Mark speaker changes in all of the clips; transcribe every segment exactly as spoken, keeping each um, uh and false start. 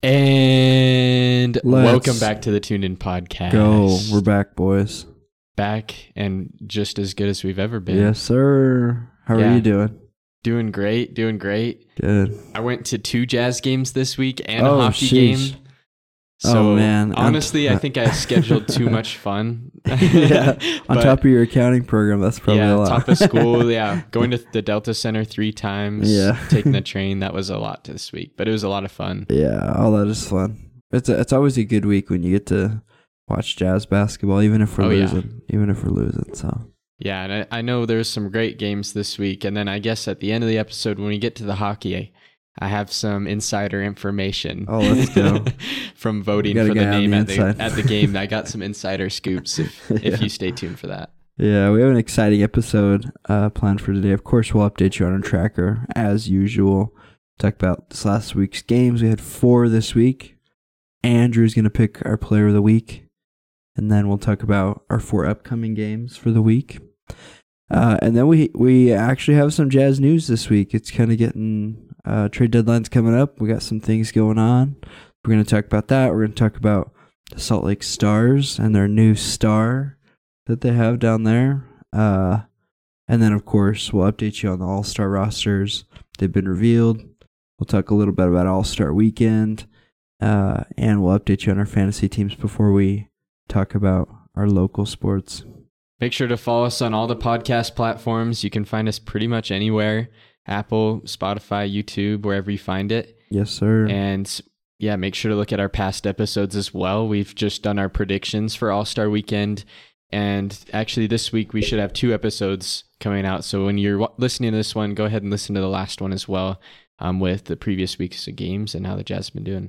Speaker 1: And
Speaker 2: Let's
Speaker 1: welcome back to the Tuned In Podcast.
Speaker 2: Go. We're back, boys.
Speaker 1: Back and just as good as we've ever been.
Speaker 2: Yes, sir. How
Speaker 1: Yeah.
Speaker 2: are you doing?
Speaker 1: Doing great, doing great.
Speaker 2: Good.
Speaker 1: I went to two Jazz games this week and
Speaker 2: Oh,
Speaker 1: a hockey
Speaker 2: sheesh.
Speaker 1: game. So
Speaker 2: Oh, man.
Speaker 1: honestly, I think I scheduled too much fun.
Speaker 2: Yeah. On
Speaker 1: But,
Speaker 2: top of your accounting program, that's probably
Speaker 1: yeah,
Speaker 2: a lot.
Speaker 1: top of school, yeah. Going to the Delta Center three times,
Speaker 2: Yeah.
Speaker 1: taking the train, that was a lot this week, but it was a lot of fun.
Speaker 2: Yeah, all that is fun. It's a, it's always a good week when you get to watch Jazz basketball, even if we're
Speaker 1: Oh, yeah.
Speaker 2: losing. Even if we're losing, so.
Speaker 1: Yeah, and I, I know there's some great games this week, and then I guess at the end of the episode, when we get to the hockey, I, I have some insider information.
Speaker 2: Oh, let's go.
Speaker 1: From voting
Speaker 2: We got
Speaker 1: for
Speaker 2: a
Speaker 1: the
Speaker 2: guy on
Speaker 1: name
Speaker 2: the
Speaker 1: at the,
Speaker 2: inside.
Speaker 1: at the game. I got some insider scoops if, if
Speaker 2: Yeah.
Speaker 1: you stay tuned for that.
Speaker 2: Yeah, we have an exciting episode uh, planned for today. Of course, we'll update you on our tracker as usual. Talk about this last week's games. We had four this week. Andrew's going to pick our player of the week. And then we'll talk about our four upcoming games for the week. Uh, and then we we actually have some Jazz news this week. It's kind of getting uh, trade deadlines coming up. We got some things going on. We're going to talk about that. We're going to talk about the Salt Lake Stars and their new star that they have down there. Uh, and then, of course, we'll update you on the All-Star rosters. They've been revealed. We'll talk a little bit about All-Star Weekend. Uh, and we'll update you on our fantasy teams before we talk about our local sports.
Speaker 1: Make sure to follow us on all the podcast platforms. You can find us pretty much anywhere. Apple, Spotify, YouTube, wherever you find it.
Speaker 2: Yes, sir.
Speaker 1: And yeah, make sure to look at our past episodes as well. We've just done our predictions for All-Star Weekend. And actually this week we should have two episodes coming out. So when you're w- listening to this one, go ahead and listen to the last one as well, um, with the previous weeks of games and how the Jazz have been doing.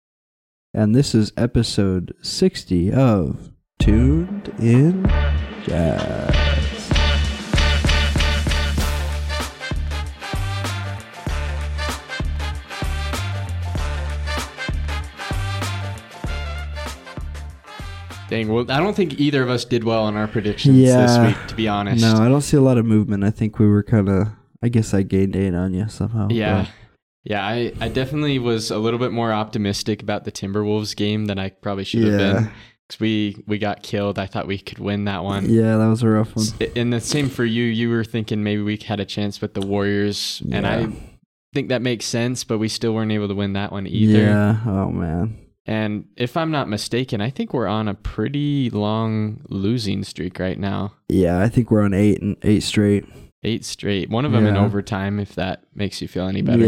Speaker 2: And this is episode sixty of Tuned In Jazz.
Speaker 1: Dang, well, I don't think either of us did well on our predictions
Speaker 2: Yeah.
Speaker 1: this week, to be honest.
Speaker 2: No, I don't see a lot of movement. I think we were kind of, I guess I gained eight on you somehow.
Speaker 1: Yeah.
Speaker 2: but-
Speaker 1: Yeah, I, I definitely was a little bit more optimistic about the Timberwolves game than I probably should have
Speaker 2: Yeah.
Speaker 1: been. Because we, we got killed. I thought we could win that one.
Speaker 2: Yeah, that was a rough one.
Speaker 1: S- And the same for you. You were thinking maybe we had a chance with the Warriors. And
Speaker 2: Yeah.
Speaker 1: I think that makes sense, but we still weren't able to win that one either.
Speaker 2: Yeah. Oh, man.
Speaker 1: And if I'm not mistaken, I think we're on a pretty long losing streak right now.
Speaker 2: Yeah, I think we're on eight and eight straight.
Speaker 1: Eight straight. One of them in
Speaker 2: Yeah.
Speaker 1: overtime, if that makes you feel any better.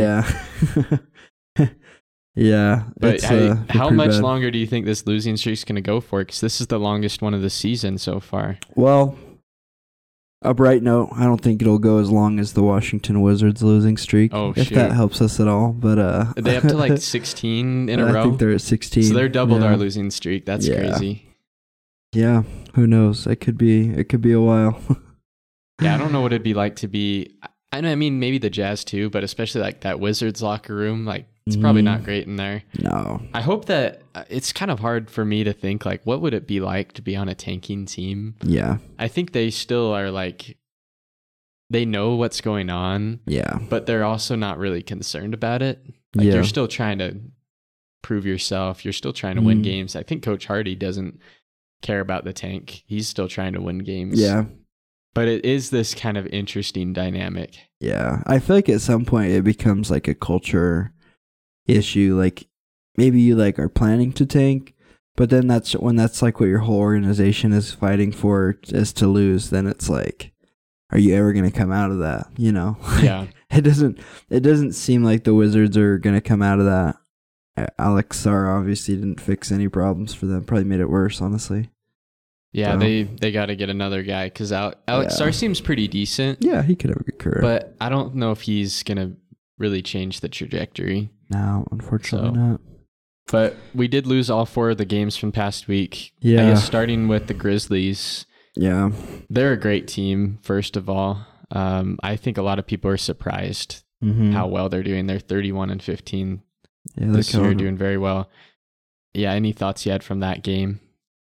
Speaker 2: Yeah. yeah.
Speaker 1: But
Speaker 2: it's,
Speaker 1: hey,
Speaker 2: uh,
Speaker 1: how
Speaker 2: pretty
Speaker 1: much
Speaker 2: bad.
Speaker 1: longer do you think this losing streak's going to go for? Because this is the longest one of the season so far.
Speaker 2: Well, a bright note, I don't think it'll go as long as the Washington Wizards losing streak.
Speaker 1: Oh,
Speaker 2: if
Speaker 1: shoot.
Speaker 2: that helps us at all. But uh,
Speaker 1: Are they up to like sixteen in a
Speaker 2: I
Speaker 1: row?
Speaker 2: think they're at sixteen.
Speaker 1: So they're doubled
Speaker 2: yeah.
Speaker 1: our losing streak. That's
Speaker 2: Yeah.
Speaker 1: crazy.
Speaker 2: Yeah, who knows? It could be. It could be a while.
Speaker 1: Yeah, I don't know what it'd be like to be. I know. I mean, maybe the Jazz too, but especially like that Wizards locker room. Like, it's probably
Speaker 2: Mhm.
Speaker 1: not great in there.
Speaker 2: No.
Speaker 1: I hope that uh, it's kind of hard for me to think like, what would it be like to be on a tanking team?
Speaker 2: Yeah.
Speaker 1: I think they still are like, they know what's going on,
Speaker 2: Yeah.
Speaker 1: but they're also not really concerned about it. Like,
Speaker 2: Yeah.
Speaker 1: you're still trying to prove yourself. You're still trying to win
Speaker 2: Mm.
Speaker 1: games. I think Coach Hardy doesn't care about the tank. He's still trying to win games.
Speaker 2: Yeah.
Speaker 1: But it is this kind of interesting dynamic.
Speaker 2: Yeah. I feel like at some point it becomes like a culture issue. Like maybe you like are planning to tank, but then that's when that's like what your whole organization is fighting for is to lose. Then it's like, are you ever going to come out of that? You know?
Speaker 1: Yeah.
Speaker 2: It doesn't. It doesn't seem like the Wizards are going to come out of that. Uh, Alex Sarr obviously didn't fix any problems for them. Probably made it worse, honestly.
Speaker 1: Yeah,
Speaker 2: So-
Speaker 1: they, they got to get another guy because Alex
Speaker 2: Yeah.
Speaker 1: Sarr seems pretty decent,
Speaker 2: Yeah, he could have a good career.
Speaker 1: but I don't know if he's going to really change the trajectory.
Speaker 2: no, unfortunately
Speaker 1: So-
Speaker 2: not.
Speaker 1: But we did lose all four of the games from past week. I
Speaker 2: Yeah.
Speaker 1: guess starting with the Grizzlies.
Speaker 2: Yeah.
Speaker 1: They're a great team, first of all. Um, I think a lot of people are surprised
Speaker 2: Mm-hmm.
Speaker 1: how well they're doing. They're thirty-one and fifteen
Speaker 2: yeah, they're
Speaker 1: this year,
Speaker 2: killing it.
Speaker 1: doing very well. Yeah, any thoughts you had from that game?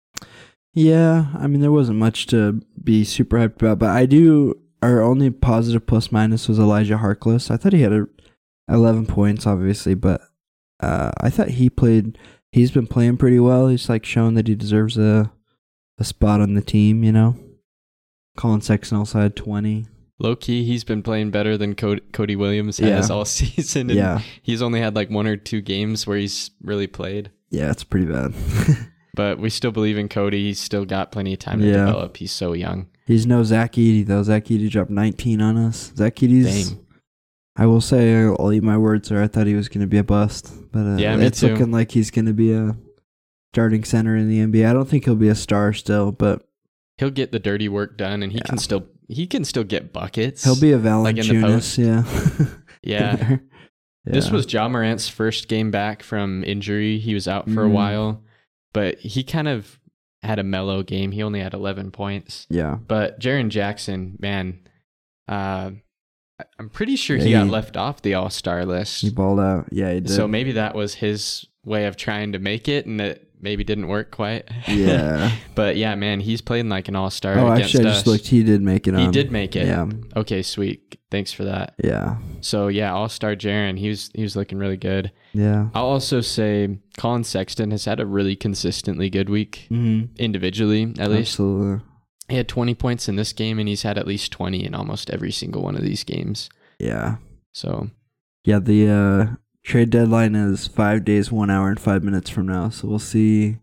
Speaker 2: Yeah, I mean, there wasn't much to be super hyped about, but I do. Our only positive plus minus was Elijah Harkless. I thought he had a eleven points, obviously, but uh, I thought he played. He's been playing pretty well. He's like showing that he deserves a a spot on the team. You know, Colin Sexton also had twenty.
Speaker 1: Low key, he's been playing better than Cody, Cody Williams has
Speaker 2: Yeah.
Speaker 1: all season. And
Speaker 2: Yeah.
Speaker 1: he's only had like one or two games where he's really played.
Speaker 2: Yeah, it's pretty bad.
Speaker 1: But we still believe in Cody. He's still got plenty of time to
Speaker 2: Yeah.
Speaker 1: develop. He's so young.
Speaker 2: He's no Zach Edey though. Zach Edey dropped nineteen on us. Zach Edey's.
Speaker 1: Dang.
Speaker 2: I will say, I'll eat my words there. I thought he was going to be a bust, but uh,
Speaker 1: Yeah, me
Speaker 2: it's
Speaker 1: too.
Speaker 2: looking like he's going to be a starting center in the N B A. I don't think he'll be a star still, but
Speaker 1: He'll get the dirty work done, and he
Speaker 2: Yeah.
Speaker 1: can still he can still get buckets.
Speaker 2: he'll be a
Speaker 1: Like in the
Speaker 2: Valanciunas. Yeah.
Speaker 1: yeah.
Speaker 2: Yeah.
Speaker 1: This was Ja Morant's first game back from injury. He was out for a
Speaker 2: Mm.
Speaker 1: while, but he kind of had a mellow game. He only had eleven points.
Speaker 2: Yeah.
Speaker 1: But Jaren Jackson, man, uh, I- I'm pretty sure
Speaker 2: Yeah,
Speaker 1: he got
Speaker 2: he-
Speaker 1: left off the All Star list.
Speaker 2: He balled out. Yeah, he did.
Speaker 1: So maybe that was his way of trying to make it, and it maybe didn't work quite.
Speaker 2: Yeah.
Speaker 1: But yeah, man, he's playing like an All Star
Speaker 2: Oh,
Speaker 1: against
Speaker 2: actually, I
Speaker 1: us.
Speaker 2: just looked. He did make it.
Speaker 1: He
Speaker 2: on.
Speaker 1: did make it.
Speaker 2: Yeah.
Speaker 1: Okay, sweet. Thanks for that.
Speaker 2: Yeah.
Speaker 1: So yeah, All Star Jaren, he was he was looking really good.
Speaker 2: Yeah.
Speaker 1: I'll also say Colin Sexton has had a really consistently good week
Speaker 2: Mm-hmm.
Speaker 1: individually, at least.
Speaker 2: Absolutely.
Speaker 1: He had twenty points in this game, and he's had at least twenty in almost every single one of these games.
Speaker 2: Yeah.
Speaker 1: So
Speaker 2: Yeah. The uh, trade deadline is five days, one hour, and five minutes from now. So we'll see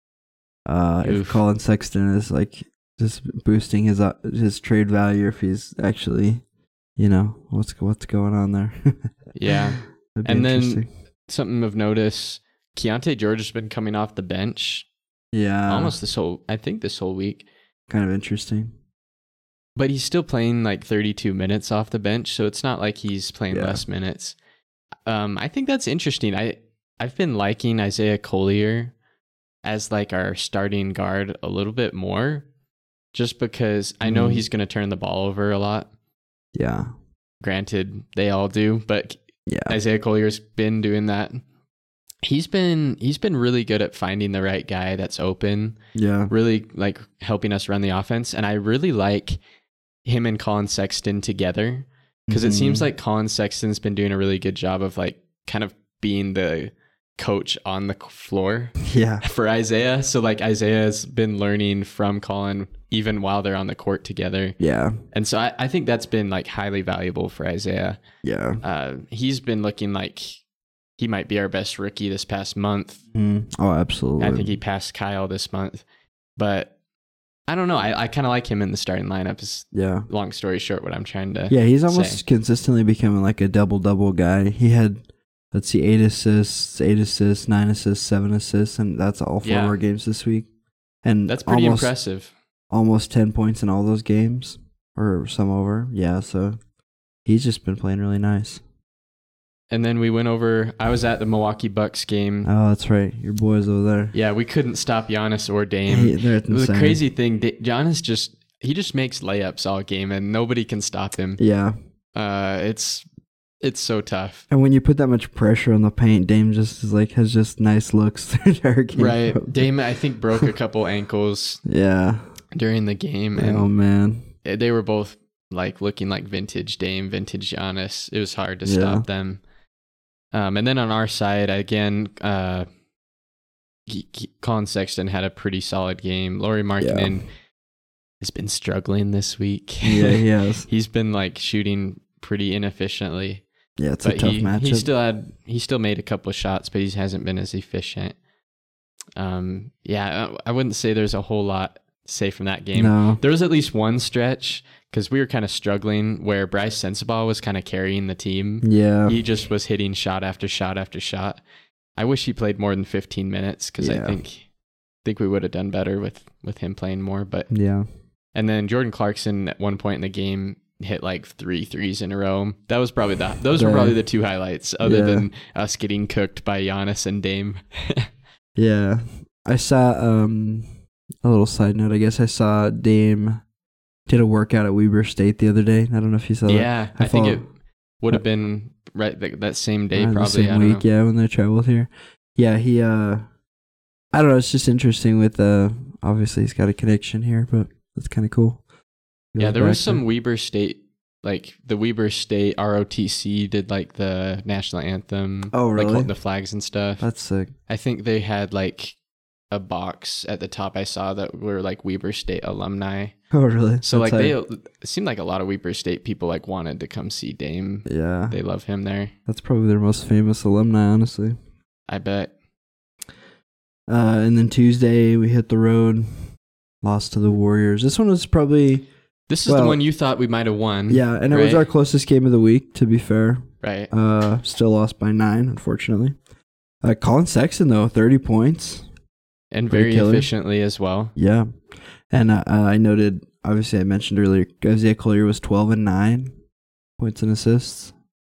Speaker 2: uh, if
Speaker 1: Oof.
Speaker 2: Colin Sexton is like just boosting his uh, his trade value, if he's actually, you know, what's what's going on there.
Speaker 1: yeah,
Speaker 2: That'd be
Speaker 1: And then-
Speaker 2: interesting.
Speaker 1: something of notice: Keontae George has been coming off the bench
Speaker 2: yeah,
Speaker 1: almost this whole, I think, this whole week.
Speaker 2: kind of interesting.
Speaker 1: But he's still playing like thirty-two minutes off the bench, so it's not like he's playing
Speaker 2: Yeah.
Speaker 1: less minutes. Um, I think that's interesting. I I've been liking Isaiah Collier as like our starting guard a little bit more, just because I know
Speaker 2: Mhm.
Speaker 1: he's going to turn the ball over a lot.
Speaker 2: Yeah,
Speaker 1: Granted, they all do, but
Speaker 2: yeah,
Speaker 1: Isaiah Collier's been doing that. He's been he's been really good at finding the right guy that's open,
Speaker 2: yeah,
Speaker 1: really like helping us run the offense, and I really like him and Colin Sexton together. Because it seems
Speaker 2: Mhm.
Speaker 1: like Colin Sexton's been doing a really good job of like kind of being the coach on the floor
Speaker 2: yeah,
Speaker 1: for Isaiah. So like Isaiah's been learning from Colin even while they're on the court together.
Speaker 2: yeah,
Speaker 1: And so I, I think that's been like highly valuable for Isaiah.
Speaker 2: yeah.
Speaker 1: Uh, he's been looking like he might be our best rookie this past month.
Speaker 2: Mm. Oh, absolutely.
Speaker 1: I think he passed Kyle this month. But I don't know. I, I kind of like him in the starting lineup is
Speaker 2: yeah.
Speaker 1: long story short what I'm trying to
Speaker 2: Yeah, he's almost
Speaker 1: say.
Speaker 2: consistently becoming like a double double guy. He had, let's see, eight assists, eight assists, nine assists, seven assists, and that's all four
Speaker 1: Yeah.
Speaker 2: of our games this week. And
Speaker 1: That's pretty
Speaker 2: almost,
Speaker 1: impressive.
Speaker 2: Almost ten points in all those games, or some over. Yeah, so he's just been playing really nice.
Speaker 1: And then we went over, I was at the Milwaukee Bucks game.
Speaker 2: Oh, that's right. Your boys over there.
Speaker 1: Yeah, we couldn't stop Giannis or Dame.
Speaker 2: Hey, they're
Speaker 1: It was a
Speaker 2: insane.
Speaker 1: crazy thing. Da- Giannis just, he just makes layups all game and nobody can stop him.
Speaker 2: Yeah.
Speaker 1: Uh, it's it's so tough.
Speaker 2: And when you put that much pressure on the paint, Dame just is like has just nice looks through the entire game.
Speaker 1: Right. Dame, I think, broke a couple ankles
Speaker 2: Yeah.
Speaker 1: during the game. And
Speaker 2: Oh man.
Speaker 1: they were both like looking like vintage Dame, vintage Giannis. It was hard to
Speaker 2: Yeah.
Speaker 1: stop them. Um, and then on our side, again, uh, he, he- Colin Sexton had a pretty solid game. Laurie Markkinen has been struggling this week.
Speaker 2: Yeah, he has.
Speaker 1: He's been like shooting pretty inefficiently.
Speaker 2: Yeah, it's a
Speaker 1: But
Speaker 2: tough
Speaker 1: he,
Speaker 2: matchup.
Speaker 1: he still had he still made a couple of shots, but he hasn't been as efficient. Um, yeah, I I wouldn't say there's a whole lot to say from that game.
Speaker 2: No.
Speaker 1: There was at least one stretch because we were kind of struggling where Bryce Sensabaugh was kind of carrying the team.
Speaker 2: Yeah.
Speaker 1: He just was hitting shot after shot after shot. I wish he played more than fifteen minutes because
Speaker 2: Yeah.
Speaker 1: I think think we would have done better with with him playing more. But
Speaker 2: Yeah.
Speaker 1: and then Jordan Clarkson at one point in the game hit like three threes in a row. That was probably the those were
Speaker 2: The-
Speaker 1: probably the two highlights, other
Speaker 2: Yeah.
Speaker 1: than us getting cooked by Giannis and Dame.
Speaker 2: Yeah. I saw um a little side note, I guess I saw Dame did a workout at Weber State the other day. I don't know if you saw that.
Speaker 1: yeah, I,
Speaker 2: I
Speaker 1: think
Speaker 2: follow-
Speaker 1: it would have been right that, that same day,
Speaker 2: Uh, the
Speaker 1: probably.
Speaker 2: same
Speaker 1: I don't
Speaker 2: week,
Speaker 1: know.
Speaker 2: yeah, when they traveled here. Yeah, he uh I don't know, it's just interesting with uh obviously he's got a connection here, but that's kinda cool. He
Speaker 1: Yeah,
Speaker 2: goes
Speaker 1: there was
Speaker 2: back
Speaker 1: some
Speaker 2: there.
Speaker 1: Weber State like the Weber State R O T C did like the national anthem.
Speaker 2: Oh, really?
Speaker 1: Like holding the flags and stuff.
Speaker 2: That's sick.
Speaker 1: I think they had like a box at the top I saw that were like Weber State alumni.
Speaker 2: Oh, really?
Speaker 1: So
Speaker 2: That's
Speaker 1: like they,
Speaker 2: hype.
Speaker 1: it seemed like a lot of Weber State people like wanted to come see Dame.
Speaker 2: Yeah.
Speaker 1: They love him there.
Speaker 2: That's probably their most famous alumni, honestly.
Speaker 1: I bet.
Speaker 2: Uh, and then Tuesday we hit the road, lost to the Warriors. This one was probably
Speaker 1: This is
Speaker 2: well,
Speaker 1: the one you thought we might have won.
Speaker 2: yeah, and it
Speaker 1: right?
Speaker 2: was our closest game of the week. To be fair,
Speaker 1: Right.
Speaker 2: uh, still lost by nine, unfortunately. Uh, Colin Sexton though, thirty points.
Speaker 1: And
Speaker 2: Pretty
Speaker 1: very
Speaker 2: killer.
Speaker 1: efficiently as well.
Speaker 2: Yeah, and uh, I noted. Obviously, I mentioned earlier, Isaiah Collier was twelve and nine points and assists.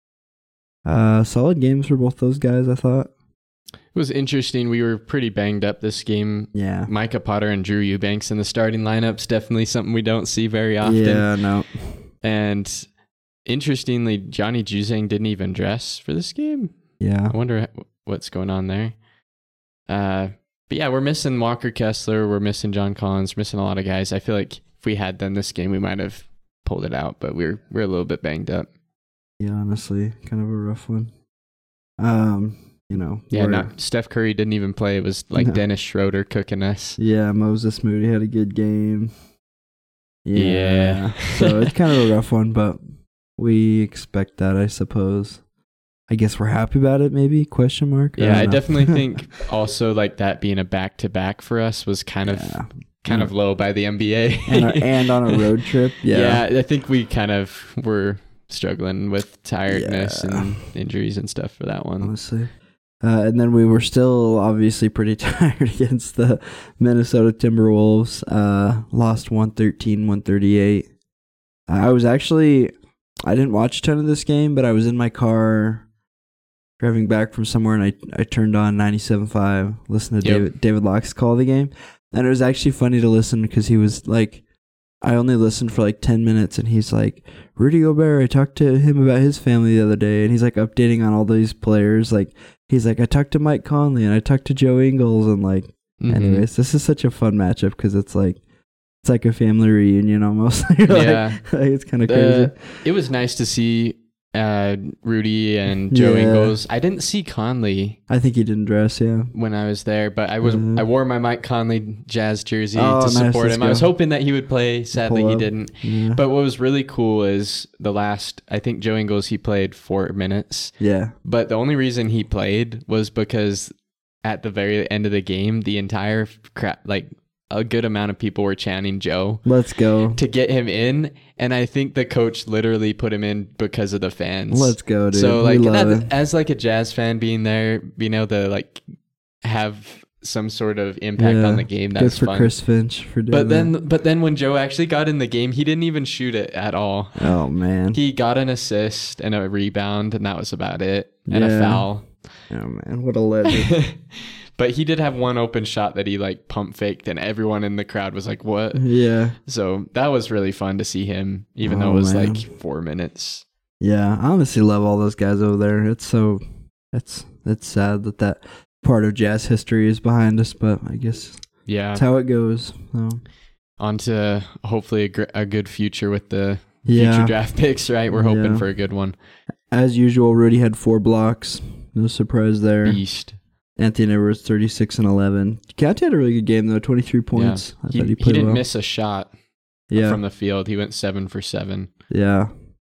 Speaker 2: Uh, solid games for both those guys, I thought.
Speaker 1: It was interesting. We were pretty banged up this game.
Speaker 2: Yeah.
Speaker 1: Micah Potter and Drew Eubanks in the starting lineup's definitely something we don't see very often.
Speaker 2: Yeah, no.
Speaker 1: And interestingly, Johnny Juzang didn't even dress for this game.
Speaker 2: Yeah.
Speaker 1: I wonder what's going on there. Uh, but yeah, we're missing Walker Kessler. We're missing John Collins. We're missing a lot of guys. I feel like if we had done this game, we might have pulled it out, but we're we're a little bit banged up.
Speaker 2: Yeah, honestly, kind of a rough one. Um, you know.
Speaker 1: Yeah,
Speaker 2: we're-
Speaker 1: not Steph Curry didn't even play. It was like
Speaker 2: No.
Speaker 1: Dennis Schroeder cooking us.
Speaker 2: Yeah, Moses Moody had a good game.
Speaker 1: Yeah.
Speaker 2: so it's kind of a rough one, but we expect that, I suppose. I guess we're happy about it, maybe? Question mark?
Speaker 1: Yeah, I
Speaker 2: don't know.
Speaker 1: definitely think also like that being a back to back for us was kind of
Speaker 2: Yeah.
Speaker 1: kind of low by the N B A.
Speaker 2: and, our, and on a road trip. Yeah.
Speaker 1: Yeah, I think we kind of were struggling with tiredness
Speaker 2: Yeah.
Speaker 1: and injuries and stuff for that one.
Speaker 2: Honestly. Uh, and then we were still obviously pretty tired against the Minnesota Timberwolves. Uh, lost one thirteen, one thirty-eight. I was actually, I didn't watch a ton of this game, but I was in my car driving back from somewhere, and I, I turned on ninety-seven point five, listened to
Speaker 1: Yep.
Speaker 2: David, David Locke's call of the game. And it was actually funny to listen because he was like, I only listened for like ten minutes, and he's like, Rudy Gobert, I talked to him about his family the other day, and he's like updating on all these players. Like, he's like, I talked to Mike Conley, and I talked to Joe Ingles, and like,
Speaker 1: Mhm.
Speaker 2: anyways, this is such a fun matchup because it's like, it's like a family reunion almost. Like,
Speaker 1: Yeah.
Speaker 2: like, it's kind of crazy.
Speaker 1: Uh, it was nice to see uh, Rudy and Joe
Speaker 2: Yeah.
Speaker 1: Ingles. I didn't see Conley
Speaker 2: I think he didn't dress, yeah.
Speaker 1: when I was there, but I was
Speaker 2: Mhm.
Speaker 1: I wore my Mike Conley Jazz jersey
Speaker 2: Oh,
Speaker 1: to
Speaker 2: nice,
Speaker 1: support
Speaker 2: let's
Speaker 1: him. I was
Speaker 2: go.
Speaker 1: hoping that he would play. Sadly,
Speaker 2: Pull
Speaker 1: he
Speaker 2: up.
Speaker 1: didn't.
Speaker 2: Yeah.
Speaker 1: But what was really cool is the last, I think Joe Ingles, he played four minutes.
Speaker 2: yeah.
Speaker 1: But the only reason he played was because at the very end of the game, the entire crap, like a good amount of people were chanting Joe
Speaker 2: Let's go.
Speaker 1: to get him in. And I think the coach literally put him in because of the fans.
Speaker 2: Let's go, dude.
Speaker 1: So
Speaker 2: We
Speaker 1: like
Speaker 2: love
Speaker 1: that,
Speaker 2: it.
Speaker 1: as like a Jazz fan being there, being able to like have some sort of impact
Speaker 2: Yeah.
Speaker 1: on the game,
Speaker 2: Good
Speaker 1: that's
Speaker 2: for
Speaker 1: fun.
Speaker 2: Chris Finch for doing
Speaker 1: But then,
Speaker 2: that.
Speaker 1: but then when Joe actually got in the game, he didn't even shoot it at all.
Speaker 2: Oh, man.
Speaker 1: He got an assist and a rebound, and that was about it, and a
Speaker 2: Yeah.
Speaker 1: foul.
Speaker 2: Oh, man. What a legend.
Speaker 1: But he did have one open shot that he like pump faked, and everyone in the crowd was like, "What?"
Speaker 2: yeah.
Speaker 1: So that was really fun to see him, even though
Speaker 2: Oh,
Speaker 1: it was
Speaker 2: man.
Speaker 1: like four minutes.
Speaker 2: Yeah. I honestly love all those guys over there. It's so, it's, it's sad that that part of Jazz history is behind us, but I guess
Speaker 1: Yeah.
Speaker 2: that's how it goes. So,
Speaker 1: On to hopefully a, gr- a good future with the
Speaker 2: yeah.
Speaker 1: future draft picks, right? We're hoping
Speaker 2: Yeah.
Speaker 1: for a good one.
Speaker 2: As usual, Rudy had four blocks. No surprise there.
Speaker 1: Beast.
Speaker 2: Anthony Edwards, thirty-six and eleven. Canty had a really good game, though. twenty-three points. I
Speaker 1: He,
Speaker 2: thought he
Speaker 1: he
Speaker 2: played
Speaker 1: didn't
Speaker 2: well.
Speaker 1: miss a shot
Speaker 2: yeah.
Speaker 1: from the field. He went seven for seven.
Speaker 2: Yeah.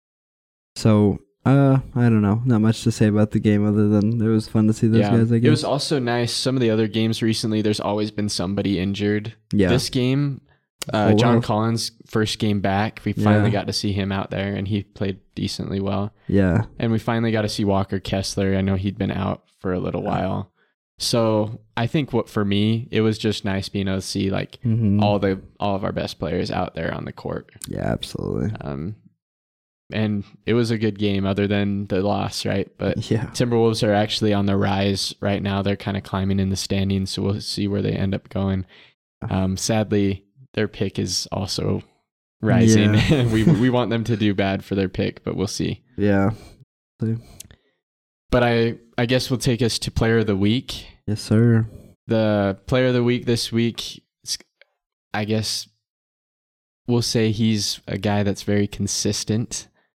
Speaker 2: So, uh, I don't know. Not much to say about the game other than it was fun to see those
Speaker 1: yeah.
Speaker 2: guys, I guess.
Speaker 1: It was also nice. Some of the other games recently, there's always been somebody injured.
Speaker 2: yeah.
Speaker 1: This game, uh,
Speaker 2: Full
Speaker 1: John
Speaker 2: health.
Speaker 1: Collins' first game back, we finally
Speaker 2: Yeah.
Speaker 1: got to see him out there, and he played decently well.
Speaker 2: yeah.
Speaker 1: And we finally got to see Walker Kessler. I know he'd been out for a little while. So I think what for me, it was just nice being able to see like
Speaker 2: Mm-hmm.
Speaker 1: all the all of our best players out there on the court.
Speaker 2: Yeah, absolutely.
Speaker 1: Um, and it was a good game other than the loss, right? But
Speaker 2: Yeah.
Speaker 1: Timberwolves are actually on the rise right now. They're kind of climbing in the standings, so we'll see where they end up going. Um, sadly, their pick is also rising.
Speaker 2: Yeah.
Speaker 1: we we want them to do bad for their pick, but we'll see.
Speaker 2: Yeah.
Speaker 1: But I I guess we'll take us to player of the week.
Speaker 2: Yes, sir.
Speaker 1: The player of the week this week, is- I guess we'll say he's a guy that's very consistent.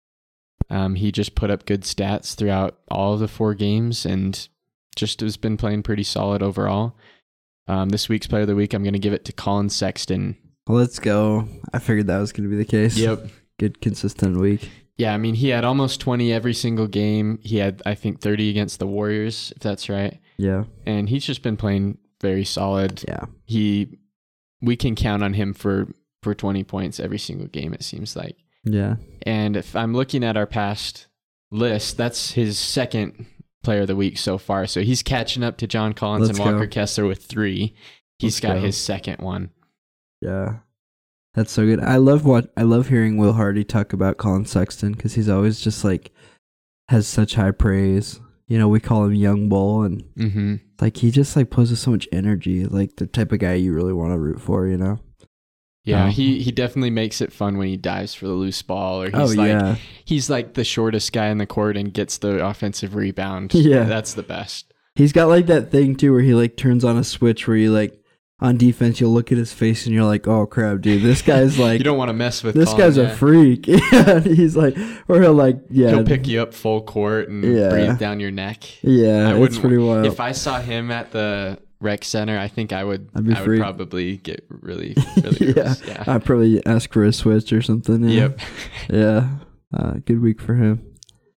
Speaker 1: Um, he just put up good stats throughout all of the four games and just has been playing pretty solid overall. Um, this week's player of the week, I'm going to give it to Colin Sexton.
Speaker 2: Let's go. I figured that was going to be the case.
Speaker 1: Yep.
Speaker 2: Good, consistent week.
Speaker 1: Yeah, I mean, he had almost twenty every single game. He had, I think, thirty against the Warriors, if that's right.
Speaker 2: Yeah.
Speaker 1: And he's just been playing very solid.
Speaker 2: Yeah.
Speaker 1: He, we can count on him for, for twenty points every single game, it seems like.
Speaker 2: Yeah.
Speaker 1: And if I'm looking at our past list, that's his second player of the week so far. So he's catching up to John Collins
Speaker 2: Let's
Speaker 1: and Walker
Speaker 2: go.
Speaker 1: Kessler with three. He's
Speaker 2: Let's
Speaker 1: got
Speaker 2: go.
Speaker 1: his second one.
Speaker 2: Yeah. That's so good. I love what I love hearing Will Hardy talk about Colin Sexton because he's always just like has such high praise. You know, we call him Young Bull, and
Speaker 1: Mm-hmm.
Speaker 2: like he just like poses so much energy. Like the type of guy you really want to root for. You know.
Speaker 1: Yeah,
Speaker 2: Um,
Speaker 1: he, he definitely makes it fun when he dives for the loose ball, or he's
Speaker 2: Oh
Speaker 1: like
Speaker 2: yeah.
Speaker 1: he's like the shortest guy in the court and gets the offensive rebound.
Speaker 2: Yeah.
Speaker 1: That's the best.
Speaker 2: He's got like that thing too where he like turns on a switch where you like on defense you'll look at his face and you're like, oh crap, dude, this guy's like
Speaker 1: You don't want to mess with
Speaker 2: this
Speaker 1: Colin,
Speaker 2: guy's
Speaker 1: yeah.
Speaker 2: a freak. Yeah, and he's like, or he'll like, yeah,
Speaker 1: He'll pick you up full court and
Speaker 2: Yeah.
Speaker 1: breathe down your neck.
Speaker 2: yeah,
Speaker 1: I
Speaker 2: it's
Speaker 1: wouldn't-
Speaker 2: pretty wild.
Speaker 1: If I saw him at the rec center, I think I would
Speaker 2: I'd be
Speaker 1: I would
Speaker 2: freaked.
Speaker 1: probably get really, really
Speaker 2: Yeah.
Speaker 1: nervous. Yeah.
Speaker 2: I'd probably ask for a switch or something. Yeah.
Speaker 1: Yep.
Speaker 2: Yeah. Uh, good week for him.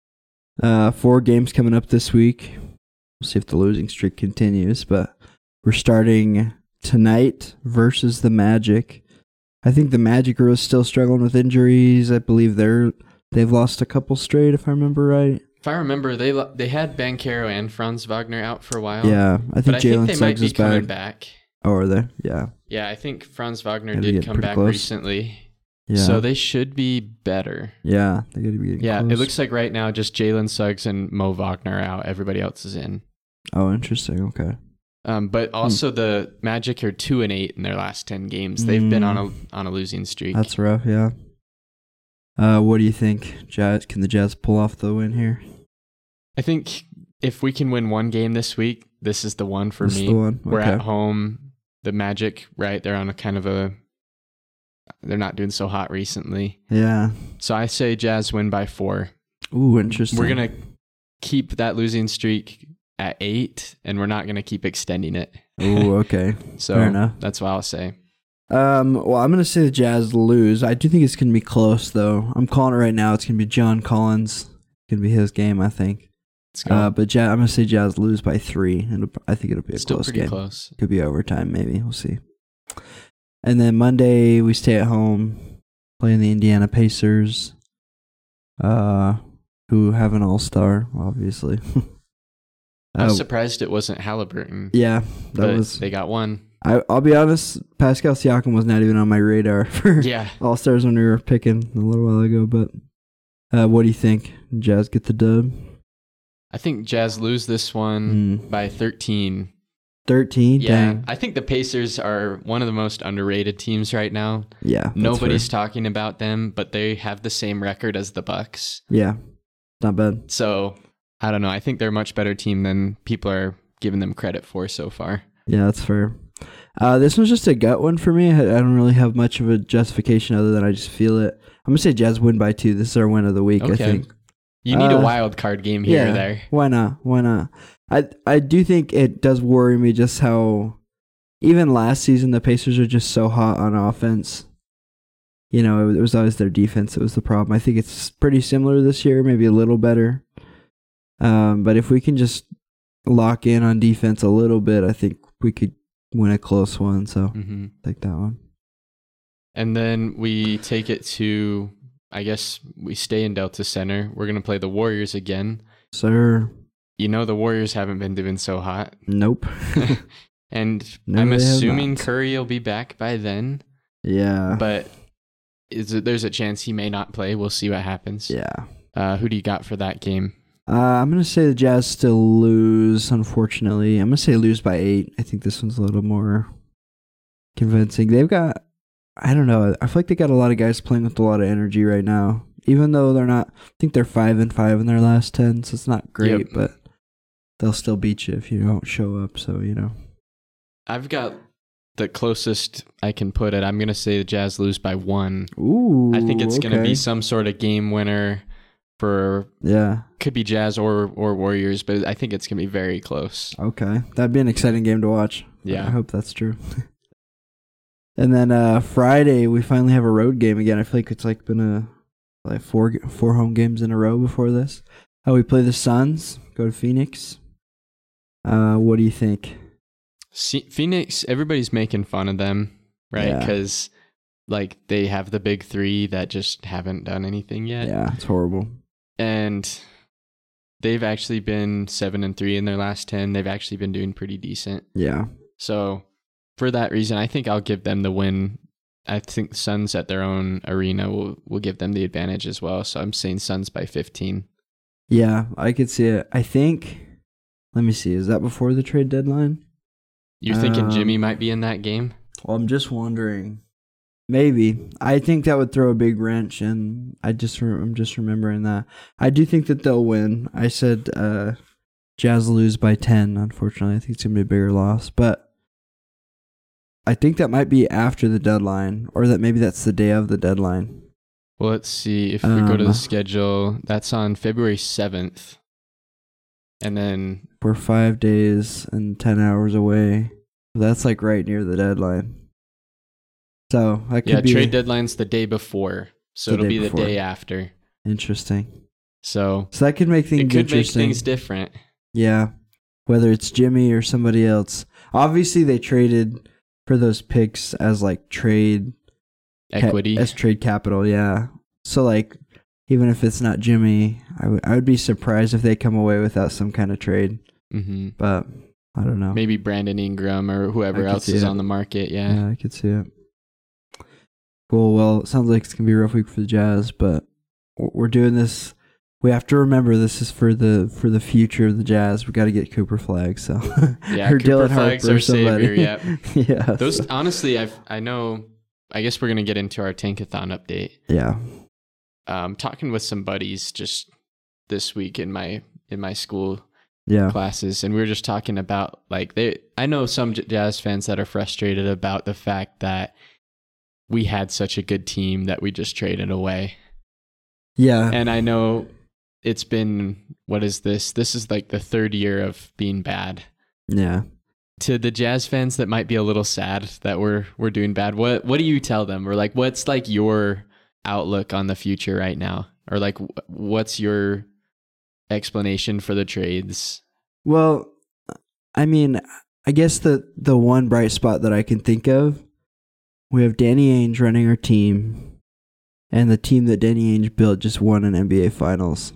Speaker 2: Uh, four games coming up this week. We'll see if the losing streak continues, but we're starting tonight versus the Magic. I think the Magic are still struggling with injuries. I believe they're they've lost a couple straight, if I remember right.
Speaker 1: If I remember, they lo- they had Bankero and Franz Wagner out for a while.
Speaker 2: Yeah, I
Speaker 1: but
Speaker 2: think
Speaker 1: I think
Speaker 2: Jalen
Speaker 1: they might
Speaker 2: Suggs
Speaker 1: be
Speaker 2: is
Speaker 1: coming
Speaker 2: back.
Speaker 1: back.
Speaker 2: Oh, are they? Yeah.
Speaker 1: Yeah, I think Franz Wagner
Speaker 2: Yeah, they
Speaker 1: did
Speaker 2: get
Speaker 1: come
Speaker 2: pretty
Speaker 1: back
Speaker 2: close.
Speaker 1: recently.
Speaker 2: Yeah.
Speaker 1: So they should be better.
Speaker 2: yeah, they got to be getting
Speaker 1: Yeah,
Speaker 2: close.
Speaker 1: it looks like right now just Jalen Suggs and Mo Wagner are out. Everybody else is in.
Speaker 2: Oh, interesting. Okay.
Speaker 1: Um, but also the Magic are two and eight in their last ten games. They've been on a on a losing streak.
Speaker 2: That's rough, yeah. Uh, what do you think, Jazz? Can the Jazz pull off the win here?
Speaker 1: I think if we can win one game this week, this is the one for
Speaker 2: This is
Speaker 1: me.
Speaker 2: the one?
Speaker 1: We're
Speaker 2: Okay.
Speaker 1: at home. The Magic, right? They're on a kind of a. They're not doing so hot recently,
Speaker 2: Yeah.
Speaker 1: so I say Jazz win by four.
Speaker 2: Ooh, interesting.
Speaker 1: We're gonna keep that losing streak at eight, and we're not gonna keep extending it.
Speaker 2: Ooh, okay.
Speaker 1: So
Speaker 2: Fair enough.
Speaker 1: that's what I'll say.
Speaker 2: Um, well, I'm gonna say the Jazz lose. I do think it's gonna be close, though. I'm calling it right now. It's gonna be John Collins. It's gonna be his game, I think.
Speaker 1: Let's go.
Speaker 2: Uh, but Jazz, I'm gonna say Jazz lose by three, and it'll- I think it'll be a
Speaker 1: Still
Speaker 2: close
Speaker 1: pretty
Speaker 2: game.
Speaker 1: close.
Speaker 2: Could be overtime, maybe. We'll see. And then Monday we stay at home, playing the Indiana Pacers, uh, who have an all-star, obviously.
Speaker 1: I was
Speaker 2: Uh,
Speaker 1: surprised it wasn't Halliburton.
Speaker 2: yeah, that
Speaker 1: but
Speaker 2: was.
Speaker 1: they got one.
Speaker 2: I, I'll be honest, Pascal Siakam was not even on my radar for
Speaker 1: Yeah.
Speaker 2: all stars when we were picking a little while ago. But uh, what do you think? Jazz get the dub?
Speaker 1: I think Jazz lose this one
Speaker 2: Mm.
Speaker 1: by thirteen.
Speaker 2: Thirteen.
Speaker 1: Yeah.
Speaker 2: Dang.
Speaker 1: I think the Pacers are one of the most underrated teams right now.
Speaker 2: Yeah. that's
Speaker 1: Nobody's
Speaker 2: fair.
Speaker 1: talking about them, but they have the same record as the Bucks.
Speaker 2: Yeah. Not bad.
Speaker 1: So I don't know. I think they're a much better team than people are giving them credit for so far.
Speaker 2: Yeah, that's fair. Uh, this one's just a gut one for me. I, I don't really have much of a justification other than I just feel it. I'm gonna say Jazz win by two. This is our win of the week. I
Speaker 1: Okay.
Speaker 2: think.
Speaker 1: You need a
Speaker 2: Uh,
Speaker 1: wild card game here
Speaker 2: yeah.
Speaker 1: or there.
Speaker 2: Why not? Why not? I I do think it does worry me just how even last season the Pacers are just so hot on offense. You know, it, it was always their defense that was the problem. I think it's pretty similar this year, maybe a little better. Um, but if we can just lock in on defense a little bit, I think we could win a close one. So
Speaker 1: hmm
Speaker 2: take that one.
Speaker 1: And then we take it to, I guess we stay in Delta Center. We're going to play the Warriors again.
Speaker 2: Sir,
Speaker 1: You know, the Warriors haven't been doing so hot.
Speaker 2: nope.
Speaker 1: And
Speaker 2: No,
Speaker 1: I'm
Speaker 2: they have
Speaker 1: assuming
Speaker 2: not.
Speaker 1: Curry will be back by then,
Speaker 2: yeah.
Speaker 1: but is it, there's a chance he may not play. We'll see what happens.
Speaker 2: Yeah.
Speaker 1: Uh, who do you got for that game?
Speaker 2: Uh, I'm going to say the Jazz still lose, unfortunately. I'm going to say lose by eight. I think this one's a little more convincing. They've got, I don't know, I feel like they got a lot of guys playing with a lot of energy right now. Even though they're not, I think they're five and five in their last ten, so it's not great,
Speaker 1: Yep.
Speaker 2: but they'll still beat you if you don't show up, so, you know.
Speaker 1: I've got the closest I can put it. I'm going to say the Jazz lose by one.
Speaker 2: Ooh,
Speaker 1: I think it's going to
Speaker 2: okay.
Speaker 1: be some sort of game winner, for
Speaker 2: Yeah.
Speaker 1: could be Jazz or or Warriors, but I think it's gonna be very close.
Speaker 2: Okay. That'd be an exciting game to watch.
Speaker 1: Yeah.
Speaker 2: I hope that's true. And then uh, Friday we finally have a road game again. I feel like it's like been a like four four home games in a row before this. How we play the Suns, go to Phoenix. Uh, what do you think?
Speaker 1: See, Phoenix, everybody's making fun of them, right?
Speaker 2: Yeah.
Speaker 1: Because like they have the big three that just haven't done anything yet.
Speaker 2: Yeah, it's horrible.
Speaker 1: And they've actually been seven and three in their last ten. They've actually been doing pretty decent.
Speaker 2: Yeah.
Speaker 1: So for that reason, I think I'll give them the win. I think the Suns at their own arena will, will give them the advantage as well. So I'm saying Suns by fifteen.
Speaker 2: Yeah, I could see it. I think, let me see, is that before the trade deadline?
Speaker 1: You're thinking
Speaker 2: Um,
Speaker 1: Jimmy might be in that game?
Speaker 2: Well, I'm just wondering. Maybe. I think that would throw a big wrench, and I just re- I'm just remembering that. I do think that they'll win. I said uh, Jazz lose by ten, unfortunately. I think it's going to be a bigger loss. But I think that might be after the deadline, or that maybe that's the day of the deadline.
Speaker 1: Well, let's see. If we go to
Speaker 2: Um,
Speaker 1: the schedule, that's on February seventh. And then,
Speaker 2: We're five days and ten hours away. That's like right near the deadline. So that could
Speaker 1: yeah,
Speaker 2: be
Speaker 1: trade deadline's the day before. So
Speaker 2: The
Speaker 1: it'll
Speaker 2: day
Speaker 1: be the
Speaker 2: before.
Speaker 1: day after.
Speaker 2: interesting.
Speaker 1: So
Speaker 2: So that could make things
Speaker 1: it could make
Speaker 2: interesting.
Speaker 1: things different.
Speaker 2: Yeah. Whether it's Jimmy or somebody else. Obviously, they traded for those picks as like trade ca-
Speaker 1: Equity.
Speaker 2: as trade capital. Yeah. So like, even if it's not Jimmy, I would I would be surprised if they come away without some kind of trade.
Speaker 1: hmm
Speaker 2: But I don't know.
Speaker 1: Maybe Brandon Ingram or
Speaker 2: I
Speaker 1: whoever
Speaker 2: could
Speaker 1: else
Speaker 2: see
Speaker 1: is
Speaker 2: it.
Speaker 1: on the market. Yeah.
Speaker 2: Yeah, I could see it. Cool. Well, it sounds like it's gonna be a rough week for the Jazz, but w- we're doing this. We have to remember this is for the for the future of the Jazz. We got to get Cooper Flag. So
Speaker 1: Yeah,
Speaker 2: or
Speaker 1: Cooper
Speaker 2: Dylan
Speaker 1: Flag's
Speaker 2: Harper,
Speaker 1: our
Speaker 2: somebody.
Speaker 1: savior, yep.
Speaker 2: yeah.
Speaker 1: Those
Speaker 2: so-
Speaker 1: honestly, I've I know. I guess we're gonna get into our Tankathon update.
Speaker 2: yeah.
Speaker 1: Um, talking with some buddies just this week in my in my school
Speaker 2: Yeah.
Speaker 1: classes, and we were just talking about like they. I know some J- Jazz fans that are frustrated about the fact that we had such a good team that we just traded away,
Speaker 2: Yeah.
Speaker 1: and I know it's been what is this? This is like the third year of being bad.
Speaker 2: Yeah.
Speaker 1: To the Jazz fans that might be a little sad that we're we're doing bad, what what do you tell them, or like what's like your outlook on the future right now, or like wh- what's your explanation for the trades?
Speaker 2: Well, I mean, I guess the the one bright spot that I can think of, we have Danny Ainge running our team, and the team that Danny Ainge built just won an N B A Finals.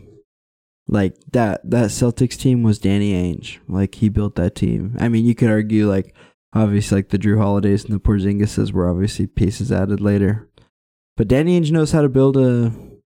Speaker 2: Like that that Celtics team was Danny Ainge. Like he built that team. I mean, you could argue like obviously like the Drew Holidays and the Porzingises were obviously pieces added later. But Danny Ainge knows how to build a.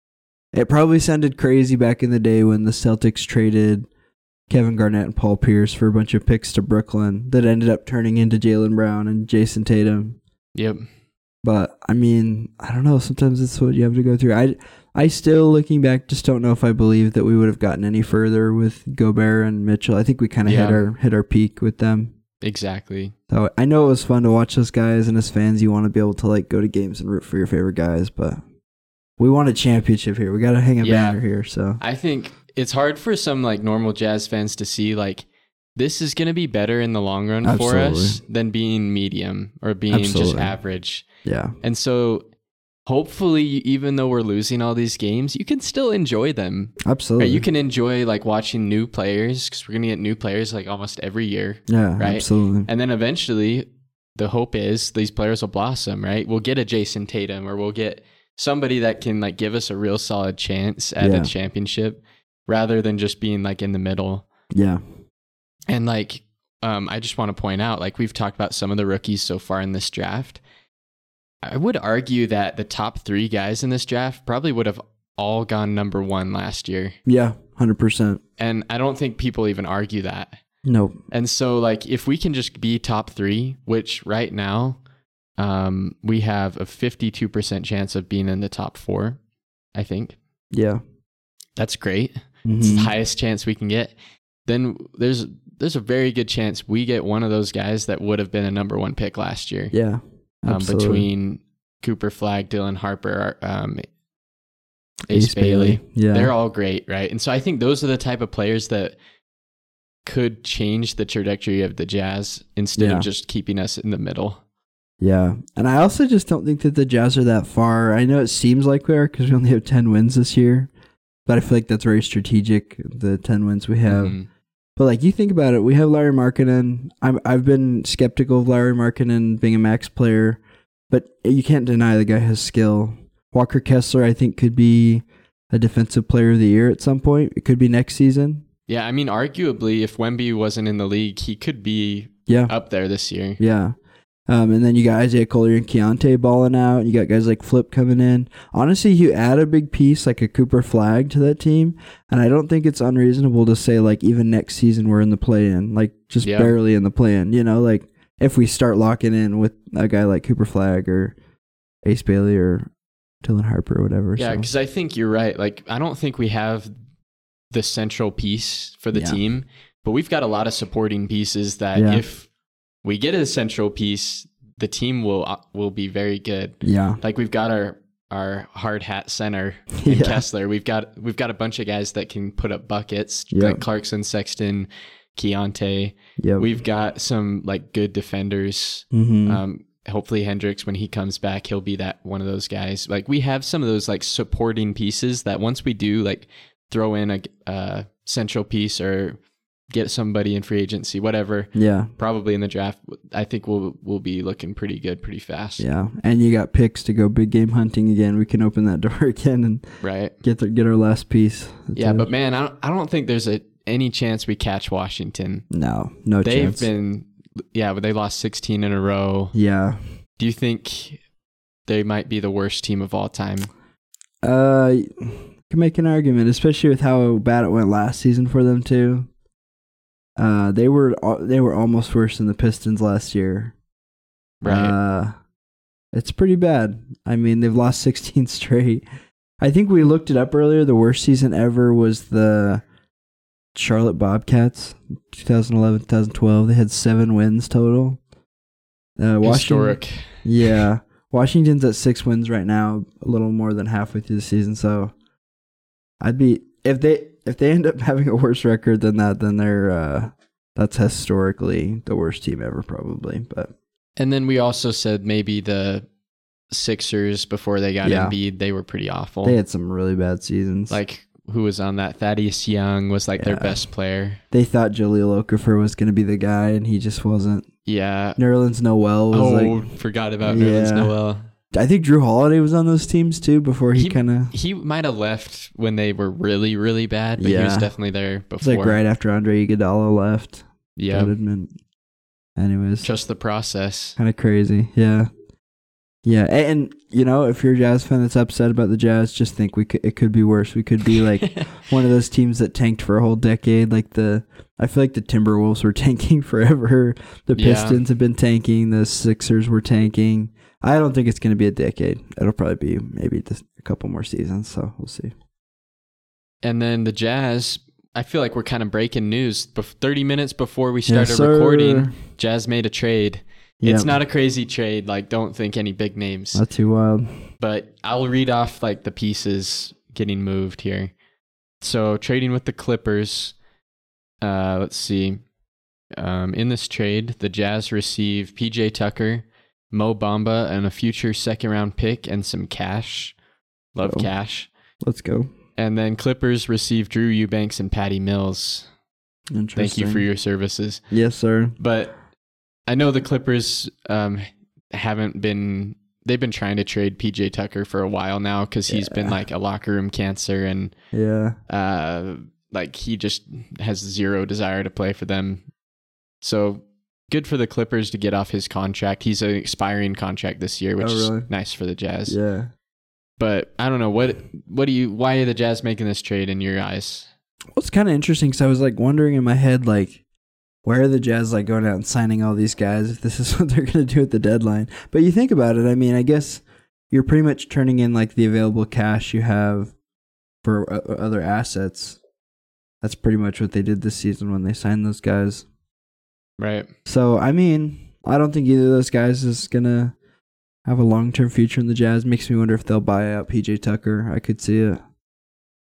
Speaker 2: It probably sounded crazy back in the day when the Celtics traded Kevin Garnett and Paul Pierce for a bunch of picks to Brooklyn that ended up turning into Jaylen Brown and Jason Tatum.
Speaker 1: Yep.
Speaker 2: But I mean, I don't know. Sometimes it's what you have to go through. I, I still, looking back, just don't know if I believe that we would have gotten any further with Gobert and Mitchell. I think we kind of
Speaker 1: Yeah.
Speaker 2: hit our hit our peak with them.
Speaker 1: Exactly.
Speaker 2: So I know it was fun to watch those guys, and as fans, you want to be able to like go to games and root for your favorite guys. But we want a championship here. We got to hang a
Speaker 1: Yeah.
Speaker 2: banner here. So
Speaker 1: I think it's hard for some like normal Jazz fans to see like this is going to be better in the long run for us
Speaker 2: Absolutely.
Speaker 1: than being medium or being just
Speaker 2: Absolutely.
Speaker 1: average.
Speaker 2: yeah,
Speaker 1: And so hopefully, even though we're losing all these games, you can still enjoy them.
Speaker 2: absolutely.
Speaker 1: Right? You can enjoy like watching new players because we're going to get new players like almost every year.
Speaker 2: yeah,
Speaker 1: right?
Speaker 2: absolutely.
Speaker 1: And then eventually, the hope is these players will blossom, right? We'll get a Jason Tatum or we'll get somebody that can like give us a real solid chance at
Speaker 2: Yeah.
Speaker 1: a championship rather than just being like in the middle.
Speaker 2: Yeah,
Speaker 1: And like, um, I just want to point out, like we've talked about some of the rookies so far in this draft. I would argue that the top three guys in this draft probably would have all gone number one last year.
Speaker 2: yeah, hundred percent.
Speaker 1: And I don't think people even argue that.
Speaker 2: Nope.
Speaker 1: And so like, if we can just be top three, which right now, um, we have a fifty-two percent chance of being in the top four, I think.
Speaker 2: Yeah.
Speaker 1: That's great. It's the
Speaker 2: Mhm.
Speaker 1: highest chance we can get. Then there's there's a very good chance we get one of those guys that would have been a number one pick last year.
Speaker 2: Yeah.
Speaker 1: um,
Speaker 2: Absolutely.
Speaker 1: between Cooper Flag, Dylan Harper, um, Ace,
Speaker 2: Ace
Speaker 1: Bailey.
Speaker 2: Bailey. Yeah.
Speaker 1: They're all great, right? And so I think those are the type of players that could change the trajectory of the Jazz instead
Speaker 2: Yeah.
Speaker 1: of just keeping us in the middle.
Speaker 2: Yeah. And I also just don't think that the Jazz are that far. I know it seems like we are because we only have ten wins this year, but I feel like that's very strategic, the ten wins we have.
Speaker 1: Mhm.
Speaker 2: But like you think about it, we have Larry Markkinen. I'm, I've been skeptical of Larry Markkinen being a max player, but you can't deny the guy has skill. Walker Kessler, I think, could be a defensive player of the year at some point. It could be next season.
Speaker 1: Yeah, I mean, arguably, if Wemby wasn't in the league, he could be
Speaker 2: Yeah.
Speaker 1: up there this year.
Speaker 2: Yeah. Um, and then you got Isaiah Collier and Keontae balling out. You got guys like Flip coming in. Honestly, you add a big piece like a Cooper Flagg to that team, and I don't think it's unreasonable to say like even next season we're in the play-in, like just
Speaker 1: Yeah.
Speaker 2: barely in the play-in. You know, like if we start locking in with a guy like Cooper Flagg or Ace Bailey or Dylan Harper or whatever.
Speaker 1: Yeah,
Speaker 2: so.
Speaker 1: because I think you're right. Like, I don't think we have the central piece for the
Speaker 2: Yeah.
Speaker 1: team, but we've got a lot of supporting pieces that
Speaker 2: Yeah.
Speaker 1: if we get a central piece, the team will uh, will be very good.
Speaker 2: Yeah.
Speaker 1: Like we've got our our hard hat center in
Speaker 2: Yeah.
Speaker 1: Kessler. We've got we've got a bunch of guys that can put up buckets,
Speaker 2: Yep.
Speaker 1: like Clarkson, Sexton, Keontae.
Speaker 2: Yeah.
Speaker 1: We've got some like good defenders.
Speaker 2: Mm-hmm.
Speaker 1: Um, hopefully Hendricks, when he comes back, he'll be that one of those guys. Like we have some of those like supporting pieces that once we do like throw in a uh, central piece or get somebody in free agency, whatever,
Speaker 2: yeah.
Speaker 1: probably in the draft, I think we'll we'll be looking pretty good pretty fast.
Speaker 2: Yeah. And you got picks to go big game hunting again. We can open that door again and
Speaker 1: Right.
Speaker 2: get the, get our last piece.
Speaker 1: Yeah, but man, I don't, I don't think there's a any chance we catch Washington.
Speaker 2: no, no
Speaker 1: They've
Speaker 2: chance.
Speaker 1: been, yeah, but they lost sixteen in a row.
Speaker 2: Yeah.
Speaker 1: Do you think they might be the worst team of all time?
Speaker 2: Uh, you can make an argument, especially with how bad it went last season for them too. Uh, they were al- they were almost worse than the Pistons last year.
Speaker 1: Right.
Speaker 2: Uh, it's pretty bad. I mean, they've lost sixteen straight. I think we looked it up earlier. The worst season ever was the Charlotte Bobcats, twenty eleven twenty twelve. They had seven wins total. Uh, Washington,
Speaker 1: Historic.
Speaker 2: yeah. Washington's at six wins right now, a little more than halfway through the season. So I'd be if they if they end up having a worse record than that, then they're uh, that's historically the worst team ever, probably. But
Speaker 1: And then we also said maybe the Sixers before they got
Speaker 2: Yeah.
Speaker 1: Embiid, they were pretty awful.
Speaker 2: they had some really bad seasons.
Speaker 1: Like who was on that? Thaddeus Young was like their
Speaker 2: Yeah.
Speaker 1: best player.
Speaker 2: They thought Jahlil Okafor was going to be the guy, and he just wasn't.
Speaker 1: Yeah.
Speaker 2: Nerlens Noel was
Speaker 1: Oh,
Speaker 2: like.
Speaker 1: forgot about
Speaker 2: Yeah.
Speaker 1: Nerlens Noel.
Speaker 2: I think Drew Holiday was on those teams too before he,
Speaker 1: He-
Speaker 2: kind of.
Speaker 1: He might have left when they were really, really bad, but he was
Speaker 2: Yeah.
Speaker 1: definitely there
Speaker 2: It was
Speaker 1: before.
Speaker 2: like right after Andre Iguodala left.
Speaker 1: Yeah.
Speaker 2: That had been- Anyways,
Speaker 1: Just the process.
Speaker 2: kind of crazy. Yeah. Yeah, and, and you know, if you're a Jazz fan that's upset about the Jazz, just think we could, it could be worse. We could be like one of those teams that tanked for a whole decade. Like the, I feel like the Timberwolves were tanking forever. The
Speaker 1: Yeah.
Speaker 2: Pistons have been tanking. The Sixers were tanking. I don't think it's going to be a decade. It'll probably be maybe just a couple more seasons. So we'll see.
Speaker 1: And then the Jazz, I feel like we're kind of breaking news. Bef- thirty minutes before we started
Speaker 2: Yes, sir.
Speaker 1: recording, Jazz made a trade. It's
Speaker 2: Yep.
Speaker 1: not a crazy trade. Like, don't think any big names.
Speaker 2: Not too wild.
Speaker 1: But I'll read off like the pieces getting moved here. So trading with the Clippers. Uh, let's see. Um, in this trade, the Jazz receive P J Tucker, Mo Bamba, and a future second round pick and some cash. Love
Speaker 2: Oh.
Speaker 1: cash.
Speaker 2: Let's go.
Speaker 1: And then Clippers receive Drew Eubanks and Patty Mills.
Speaker 2: Interesting.
Speaker 1: Thank you for your services.
Speaker 2: Yes, sir.
Speaker 1: But I know the Clippers um, haven't been, they've been trying to trade P J Tucker for a while now because he's been
Speaker 2: Yeah.
Speaker 1: like a locker room cancer and
Speaker 2: Yeah.
Speaker 1: uh, like he just has zero desire to play for them. So good for the Clippers to get off his contract. He's an expiring contract this year, which
Speaker 2: Oh, really?
Speaker 1: is nice for the Jazz.
Speaker 2: Yeah.
Speaker 1: But I don't know what what do you why are the Jazz making this trade in your eyes?
Speaker 2: Well, it's kind of interesting because I was like wondering in my head, like, where are the Jazz like going out and signing all these guys if this is what they're going to do at the deadline? But you think about it, I mean, I guess you're pretty much turning in like the available cash you have for uh, other assets. That's pretty much what they did this season when they signed those guys.
Speaker 1: Right.
Speaker 2: So, I mean, I don't think either of those guys is going to have a long-term future in the Jazz. Makes me wonder if they'll buy out P J Tucker. I could see it.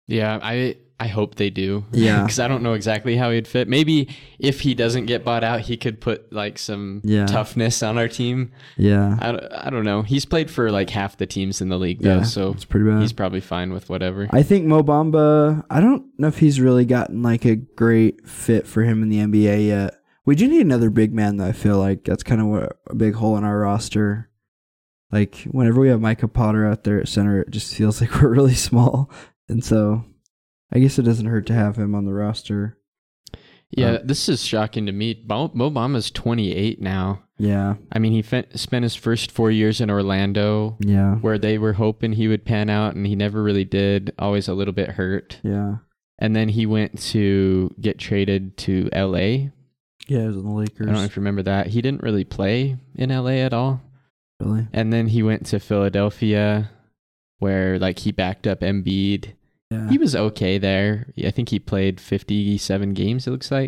Speaker 1: Yeah, I I hope they do.
Speaker 2: Yeah.
Speaker 1: Because I don't know exactly how he'd fit. Maybe if he doesn't get bought out, he could put like some
Speaker 2: Yeah.
Speaker 1: toughness on our team.
Speaker 2: Yeah.
Speaker 1: I, don't- I don't know. He's played for like half the teams in the league though,
Speaker 2: Yeah,
Speaker 1: so
Speaker 2: it's pretty bad.
Speaker 1: he's probably fine with whatever.
Speaker 2: I think Mo Bamba, I don't know if he's really gotten like a great fit for him in the N B A yet. We do need another big man though, I feel like. That's kind of what, a big hole in our roster. Like whenever we have Micah Potter out there at center, it just feels like we're really small. And so I guess it doesn't hurt to have him on the roster.
Speaker 1: Yeah,
Speaker 2: Um,
Speaker 1: this is shocking to me. Mo Mo Bamba's twenty-eight now.
Speaker 2: Yeah.
Speaker 1: I mean, he fe- spent his first four years in Orlando,
Speaker 2: Yeah.
Speaker 1: where they were hoping he would pan out, and he never really did. Always a little bit hurt.
Speaker 2: Yeah.
Speaker 1: And then he went to get traded to L A.
Speaker 2: Yeah, it was in the Lakers.
Speaker 1: I don't know if you remember that. He didn't really play in L A at all.
Speaker 2: Really?
Speaker 1: And then he went to Philadelphia, where like he backed up Embiid.
Speaker 2: Yeah.
Speaker 1: He was okay there. I think he played fifty-seven games, it looks like.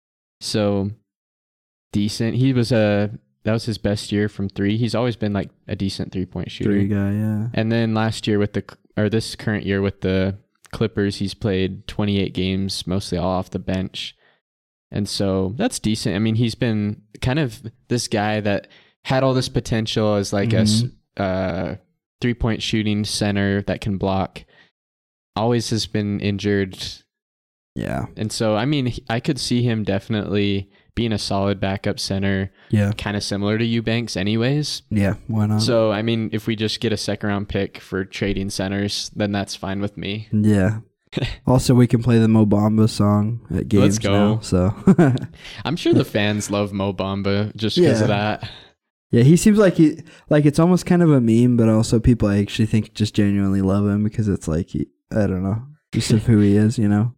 Speaker 1: So decent. He was a that was his best year from three. He's always been like a decent three-point shooter.
Speaker 2: Three guy, yeah.
Speaker 1: And then last year with the or this current year with the Clippers, he's played twenty-eight games, mostly all off the bench. And so that's decent. I mean, he's been kind of this guy that had all this potential as like
Speaker 2: Mhm.
Speaker 1: a uh, three-point shooting center that can block. Always has been injured.
Speaker 2: Yeah.
Speaker 1: And so, I mean, he- I could see him definitely being a solid backup center,
Speaker 2: Yeah.
Speaker 1: kind of similar to Eubanks anyways.
Speaker 2: Yeah. Why not?
Speaker 1: So, I mean, if we just get a second round pick for trading centers, then that's fine with me.
Speaker 2: Yeah. Also, we can play the Mo Bamba song at games
Speaker 1: Let's go.
Speaker 2: now. So,
Speaker 1: I'm sure the fans love Mo Bamba just because
Speaker 2: Yeah.
Speaker 1: of that.
Speaker 2: yeah, he seems like he like it's almost kind of a meme, but also people I actually think just genuinely love him because it's like he, I don't know, just of who he is, you know.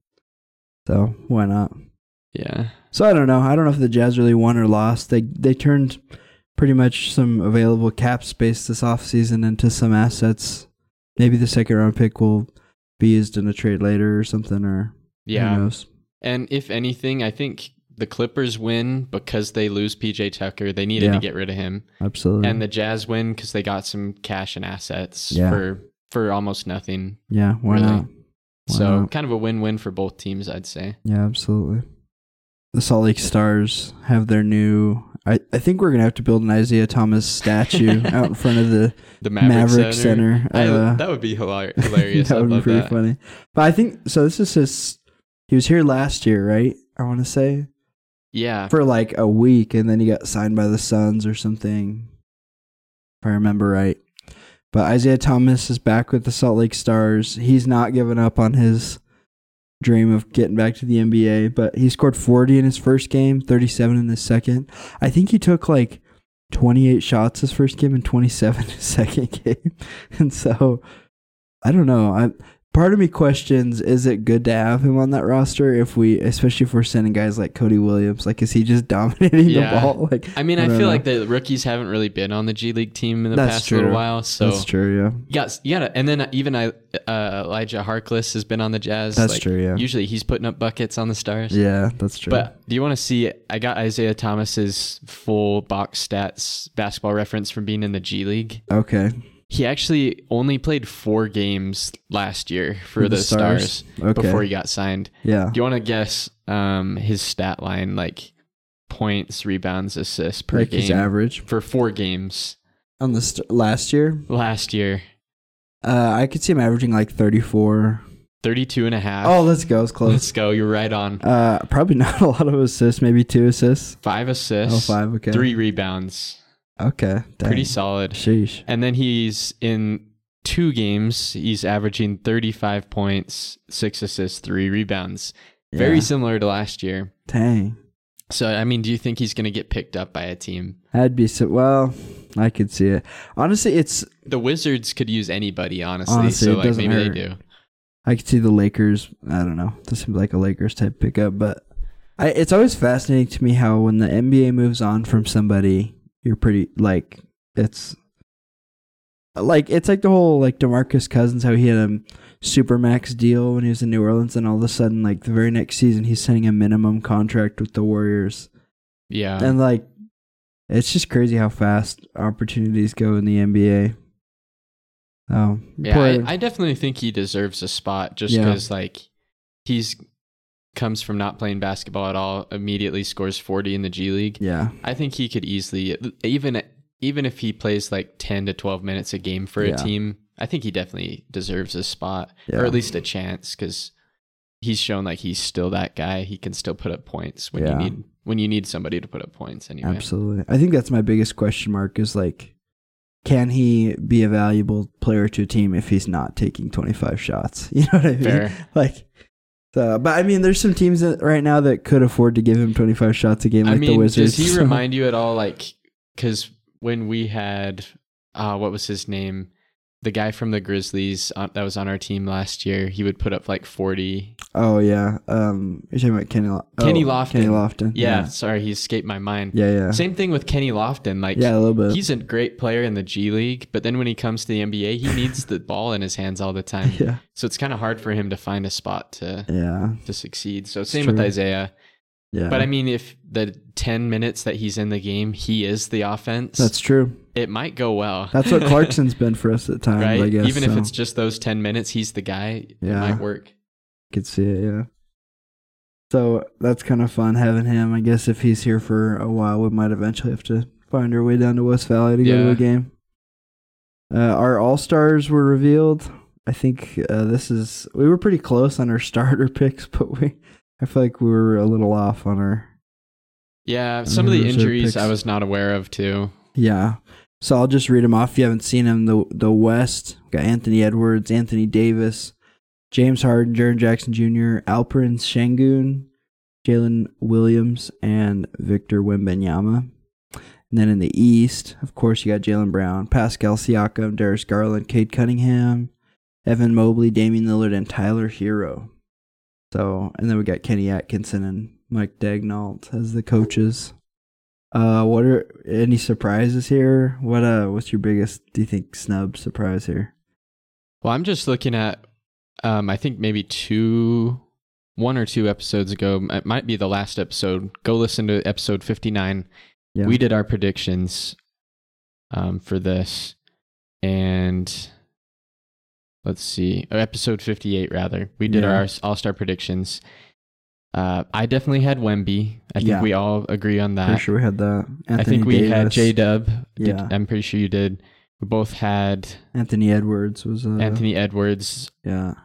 Speaker 2: So why not?
Speaker 1: Yeah.
Speaker 2: So I don't know. I don't know if the Jazz really won or lost. They they turned pretty much some available cap space this offseason into some assets. Maybe the second round pick will be used in a trade later or something, or
Speaker 1: Yeah.
Speaker 2: who knows?
Speaker 1: And if anything, I think the Clippers win because they lose P J Tucker. They needed
Speaker 2: Yeah.
Speaker 1: to get rid of him.
Speaker 2: Absolutely.
Speaker 1: And the Jazz win because they got some cash and assets
Speaker 2: Yeah.
Speaker 1: for for almost nothing.
Speaker 2: yeah, why
Speaker 1: really.
Speaker 2: not? Why
Speaker 1: so
Speaker 2: not?
Speaker 1: kind of a win-win for both teams, I'd say.
Speaker 2: Yeah, absolutely. The Salt Lake Stars have their new. I, I think we're gonna have to build an Isaiah Thomas statue out in front of the
Speaker 1: The Maverick,
Speaker 2: Maverick
Speaker 1: Center.
Speaker 2: Center.
Speaker 1: I,
Speaker 2: Uh,
Speaker 1: that would be hilar- hilarious.
Speaker 2: that
Speaker 1: I
Speaker 2: would be
Speaker 1: love
Speaker 2: pretty
Speaker 1: that.
Speaker 2: funny. But I think so. This is his. He was here last year, right? I want to say
Speaker 1: Yeah.
Speaker 2: for like a week, and then he got signed by the Suns or something, if I remember right. But Isaiah Thomas is back with the Salt Lake Stars. He's not given up on his dream of getting back to the N B A, but he scored forty in his first game, thirty-seven in his second. I think he took like twenty-eight shots his first game and twenty-seven his second game. And so I don't know. I part of me questions, is it good to have him on that roster if we, especially if we're sending guys like Cody Williams, like is he just dominating
Speaker 1: Yeah.
Speaker 2: the ball? Like
Speaker 1: I mean, I,
Speaker 2: don't
Speaker 1: feel
Speaker 2: know.
Speaker 1: like the rookies haven't really been on the G League team in the
Speaker 2: That's
Speaker 1: past
Speaker 2: true.
Speaker 1: little while. So
Speaker 2: That's true, yeah.
Speaker 1: you got, you got and then even I, uh, Elijah Harkless has been on the Jazz.
Speaker 2: That's
Speaker 1: like,
Speaker 2: true, yeah.
Speaker 1: Usually he's putting up buckets on the Stars.
Speaker 2: Yeah, that's true.
Speaker 1: But do you want to see? I got Isaiah Thomas's full box stats basketball reference from being in the G League.
Speaker 2: okay.
Speaker 1: He actually only played four games last year for,
Speaker 2: For the
Speaker 1: the, Stars,
Speaker 2: Okay.
Speaker 1: before he got signed.
Speaker 2: Yeah.
Speaker 1: Do you want to guess um, his stat line, like points, rebounds, assists per
Speaker 2: Like
Speaker 1: game
Speaker 2: his average
Speaker 1: for four games
Speaker 2: on the st- last year?
Speaker 1: last year?
Speaker 2: Uh, I could see him averaging like thirty-four.
Speaker 1: thirty-two and a half.
Speaker 2: Oh, let's go. It's close.
Speaker 1: Let's go. You're right on.
Speaker 2: Uh, probably not a lot of assists. Maybe two assists.
Speaker 1: Five assists.
Speaker 2: Oh, five. Okay.
Speaker 1: Three rebounds.
Speaker 2: Okay. Dang.
Speaker 1: Pretty solid.
Speaker 2: Sheesh.
Speaker 1: And then he's in two games, he's averaging thirty-five points, six assists, three rebounds. Very
Speaker 2: Yeah.
Speaker 1: similar to last year.
Speaker 2: Dang.
Speaker 1: So, I mean, do you think he's going to get picked up by a team?
Speaker 2: That'd be so. Well, I could see it. Honestly, it's.
Speaker 1: The Wizards could use anybody, honestly.
Speaker 2: Honestly,
Speaker 1: so,
Speaker 2: it
Speaker 1: like,
Speaker 2: doesn't
Speaker 1: maybe
Speaker 2: hurt.
Speaker 1: they do.
Speaker 2: I could see the Lakers. I don't know. This seems like a Lakers type pickup, but I, it's always fascinating to me how when the N B A moves on from somebody, you're pretty like it's like it's like the whole like DeMarcus Cousins, how he had a super max deal when he was in New Orleans, and all of a sudden, like the very next season, he's signing a minimum contract with the Warriors,
Speaker 1: Yeah.
Speaker 2: and like it's just crazy how fast opportunities go in the N B A. Oh,
Speaker 1: yeah, I, I definitely think he deserves a spot just
Speaker 2: Yeah.
Speaker 1: because like he's comes from not playing basketball at all, immediately scores forty in the G League.
Speaker 2: yeah,
Speaker 1: I think he could easily, even even if he plays like ten to twelve minutes a game for
Speaker 2: Yeah.
Speaker 1: a team, I think he definitely deserves a spot
Speaker 2: Yeah.
Speaker 1: or at least a chance because he's shown like he's still that guy. He can still put up points when
Speaker 2: Yeah.
Speaker 1: you need when you need somebody to put up points anyway.
Speaker 2: absolutely. I think that's my biggest question mark is like, can he be a valuable player to a team if he's not taking twenty-five shots? You know what I mean?
Speaker 1: Fair.
Speaker 2: Like, so, but I mean, there's some teams that right now that could afford to give him twenty-five shots a game, like
Speaker 1: I mean,
Speaker 2: the Wizards.
Speaker 1: does he
Speaker 2: so-
Speaker 1: remind you at all like because when we had uh, what was his name? The guy from the Grizzlies on, that was on our team last year, he would put up like forty.
Speaker 2: Oh yeah, um, you're talking about Kenny. Lo-
Speaker 1: Kenny
Speaker 2: oh,
Speaker 1: Lofton.
Speaker 2: Kenny Lofton.
Speaker 1: Yeah,
Speaker 2: yeah,
Speaker 1: sorry, he escaped my mind.
Speaker 2: yeah, yeah.
Speaker 1: Same thing with Kenny Lofton. Like,
Speaker 2: Yeah, a little bit.
Speaker 1: he's a great player in the G League, but then when he comes to the N B A, he needs the ball in his hands all the time.
Speaker 2: Yeah,
Speaker 1: So it's kind of hard for him to find a spot to
Speaker 2: yeah,
Speaker 1: to succeed. So same with
Speaker 2: true.
Speaker 1: Isaiah.
Speaker 2: yeah.
Speaker 1: But I mean, if the ten minutes that he's in the game, he is the offense,
Speaker 2: that's true.
Speaker 1: it might go well.
Speaker 2: That's what Clarkson's been for us at times.
Speaker 1: right?
Speaker 2: I guess.
Speaker 1: Even if
Speaker 2: so.
Speaker 1: it's just those ten minutes, he's the guy. It
Speaker 2: Yeah.
Speaker 1: might work.
Speaker 2: could see it, yeah. So that's kind of fun having him. I guess if he's here for a while, we might eventually have to find our way down to West Valley to go to
Speaker 1: Yeah.
Speaker 2: a game. Uh, our All Stars were revealed. I think uh, this is we were pretty close on our starter picks, but we I feel like we were a little off on our
Speaker 1: Yeah, some of the
Speaker 2: Reserve
Speaker 1: injuries
Speaker 2: picks.
Speaker 1: I was not aware of too.
Speaker 2: yeah. So I'll just read them off if you haven't seen them. The the West got Anthony Edwards, Anthony Davis, James Harden, Jaren Jackson Junior, Alperen Sengun, Jalen Williams, and Victor Wembanyama. And then in the East, of course, you got Jaylen Brown, Pascal Siakam, Darius Garland, Cade Cunningham, Evan Mobley, Damian Lillard, and Tyler Hero. So, and then we got Kenny Atkinson and Mike Daignault as the coaches. Uh, what are any surprises here? What uh, what's your biggest, do you think, snub surprise here?
Speaker 1: Well, I'm just looking at, um, I think maybe two, one or two episodes ago, it might be the last episode. Go listen to episode fifty-nine.
Speaker 2: Yeah.
Speaker 1: We did our predictions um, for this. And let's see, or episode fifty-eight, rather. We did
Speaker 2: Yeah.
Speaker 1: our all-star predictions. Uh, I definitely had Wemby. I think
Speaker 2: Yeah.
Speaker 1: we all agree on that.
Speaker 2: Pretty sure we had that. Anthony
Speaker 1: I think we had
Speaker 2: Davis.
Speaker 1: J-Dub. Did-
Speaker 2: Yeah.
Speaker 1: I'm pretty sure you did. We both had
Speaker 2: Anthony Edwards was uh,
Speaker 1: Anthony Edwards.
Speaker 2: Yeah.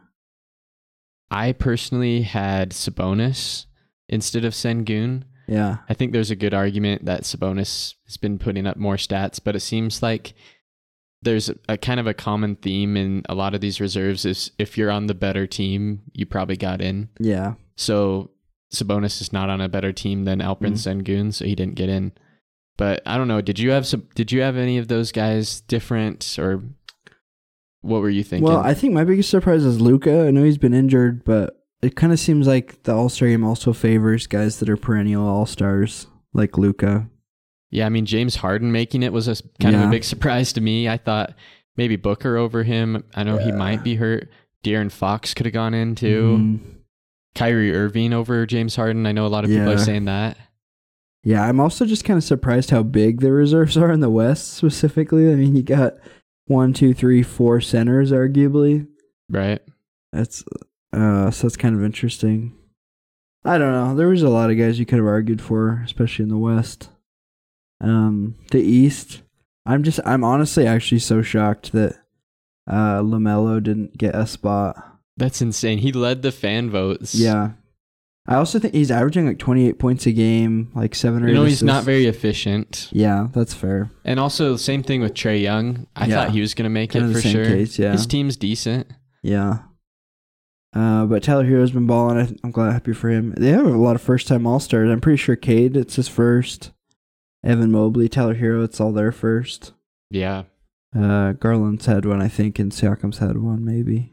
Speaker 1: I personally had Sabonis instead of Sengun.
Speaker 2: Yeah.
Speaker 1: I think there's a good argument that Sabonis has been putting up more stats, but it seems like there's a, a kind of a common theme in a lot of these reserves is if you're on the better team, you probably got in.
Speaker 2: Yeah.
Speaker 1: So Sabonis is not on a better team than Alperen
Speaker 2: Mhm.
Speaker 1: Sengun, so he didn't get in. But I don't know. Did you have some? Did you have any of those guys different, or what were you thinking?
Speaker 2: Well, I think my biggest surprise is Luka. I know he's been injured, but it kind of seems like the All-Star game also favors guys that are perennial All-Stars, like Luka.
Speaker 1: yeah, I mean James Harden making it was a s- kind of
Speaker 2: Yeah.
Speaker 1: a big surprise to me. I thought maybe Booker over him. I know he
Speaker 2: Yeah.
Speaker 1: might be hurt. De'Aaron Fox could have gone in too.
Speaker 2: Mhm.
Speaker 1: Kyrie Irving over James Harden. I know a lot of people
Speaker 2: Yeah.
Speaker 1: are saying that.
Speaker 2: Yeah, I'm also just kind of surprised how big the reserves are in the West specifically. I mean, you got one, two, three, four centers, arguably.
Speaker 1: Right.
Speaker 2: That's uh, so that's kind of interesting. I don't know. There was a lot of guys you could have argued for, especially in the West. Um, the East, I'm just, I'm honestly actually so shocked that uh, LaMelo didn't get a spot.
Speaker 1: That's insane. He led the fan votes.
Speaker 2: Yeah. I also think he's averaging like twenty-eight points a game, like seven or
Speaker 1: You
Speaker 2: eight
Speaker 1: know, he's not
Speaker 2: assists.
Speaker 1: very efficient.
Speaker 2: Yeah, that's fair.
Speaker 1: And also, same thing with Trae Young. I
Speaker 2: Yeah.
Speaker 1: thought he was going to make
Speaker 2: Kind
Speaker 1: it
Speaker 2: of the
Speaker 1: for
Speaker 2: same
Speaker 1: sure.
Speaker 2: case, yeah.
Speaker 1: His team's decent.
Speaker 2: Yeah. Uh, but Tyler Hero's been balling. I- I'm glad, happy for him. They have a lot of first-time All-Stars. I'm pretty sure Cade, it's his first. Evan Mobley, Tyler Hero, it's all their first.
Speaker 1: Yeah.
Speaker 2: Uh, Garland's had one, I think, and Siakam's had one, maybe.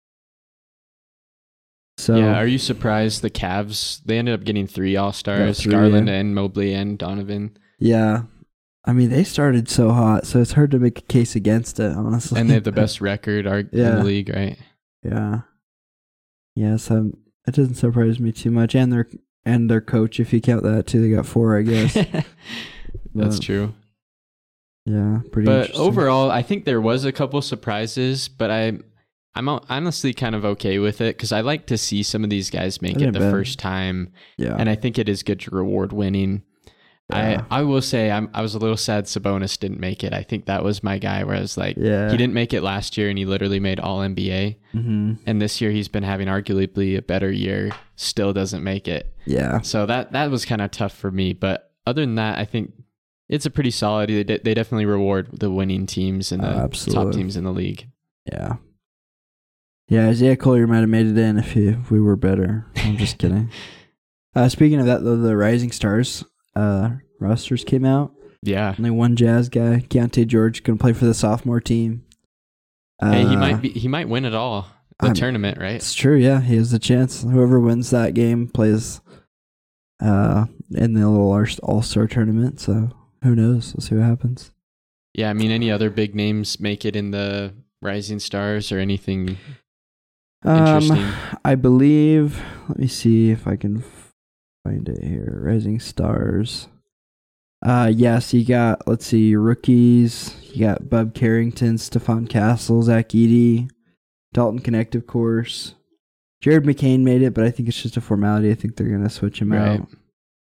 Speaker 2: So
Speaker 1: yeah. Are you surprised the Cavs, they ended up getting three All-Stars,
Speaker 2: Yeah, three,
Speaker 1: Garland
Speaker 2: yeah.
Speaker 1: and Mobley and Donovan.
Speaker 2: yeah. I mean, they started so hot, so it's hard to make a case against it, honestly.
Speaker 1: And they have the best record arg- in
Speaker 2: Yeah.
Speaker 1: the league, right?
Speaker 2: Yeah. Yes, um, it doesn't surprise me too much. And their and their coach, if you count that too, they got four, I guess.
Speaker 1: That's
Speaker 2: But-
Speaker 1: true.
Speaker 2: Yeah, pretty
Speaker 1: But
Speaker 2: interesting.
Speaker 1: overall, I think there was a couple surprises, but I, I'm honestly kind of okay with it because I like to see some of these guys make
Speaker 2: I
Speaker 1: it
Speaker 2: didn't
Speaker 1: the
Speaker 2: bet.
Speaker 1: first time,
Speaker 2: Yeah.
Speaker 1: and I think it is good to reward winning.
Speaker 2: Yeah.
Speaker 1: I, I will say I'm, I was a little sad Sabonis didn't make it. I think that was my guy where I was like,
Speaker 2: Yeah.
Speaker 1: he didn't make it last year and he literally made all N B A.
Speaker 2: Mm-hmm.
Speaker 1: And this year he's been having arguably a better year, still doesn't make it.
Speaker 2: Yeah.
Speaker 1: So that, that was kind of tough for me. But other than that, I think it's a pretty solid. They, de- they definitely reward the winning teams and the
Speaker 2: Oh,
Speaker 1: top
Speaker 2: absolutely.
Speaker 1: teams in the league.
Speaker 2: Yeah. Yeah, Isaiah Collier might have made it in if, he, if we were better. I'm just kidding. Uh, speaking of that, though, the Rising Stars uh, rosters came out.
Speaker 1: Yeah.
Speaker 2: Only one Jazz guy, Keontae George, going to play for the sophomore team. Uh,
Speaker 1: Hey, he might be. He might win it all. The
Speaker 2: I'm-
Speaker 1: tournament, right?
Speaker 2: It's true, yeah. He has a chance. Whoever wins that game plays uh, in the little All Star tournament. So who knows? We'll see what happens.
Speaker 1: Yeah, I mean, any other big names make it in the Rising Stars or anything interesting?
Speaker 2: Um, I believe. Let me see if I can find it here. Rising Stars. Uh, yes, you got. Let's see, rookies. You got Bub Carrington, Stephon Castle, Zach Edey, Dalton Connect, of course. Jared McCain made it, but I think it's just a formality. I think they're gonna switch him
Speaker 1: Right.
Speaker 2: out.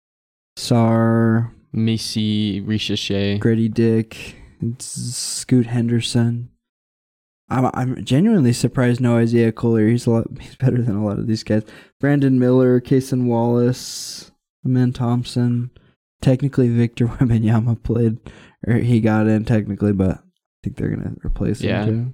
Speaker 2: Sar,
Speaker 1: Missy, Risha Shea.
Speaker 2: Grady Dick, Scoot Henderson. I'm I'm genuinely surprised no Isaiah Collier. He's a lot he's better than a lot of these guys. Brandon Miller, Kason Wallace, Amen Thompson. Technically, Victor Wembanyama played, or he got in technically, but I think they're gonna replace him
Speaker 1: Yeah.
Speaker 2: too.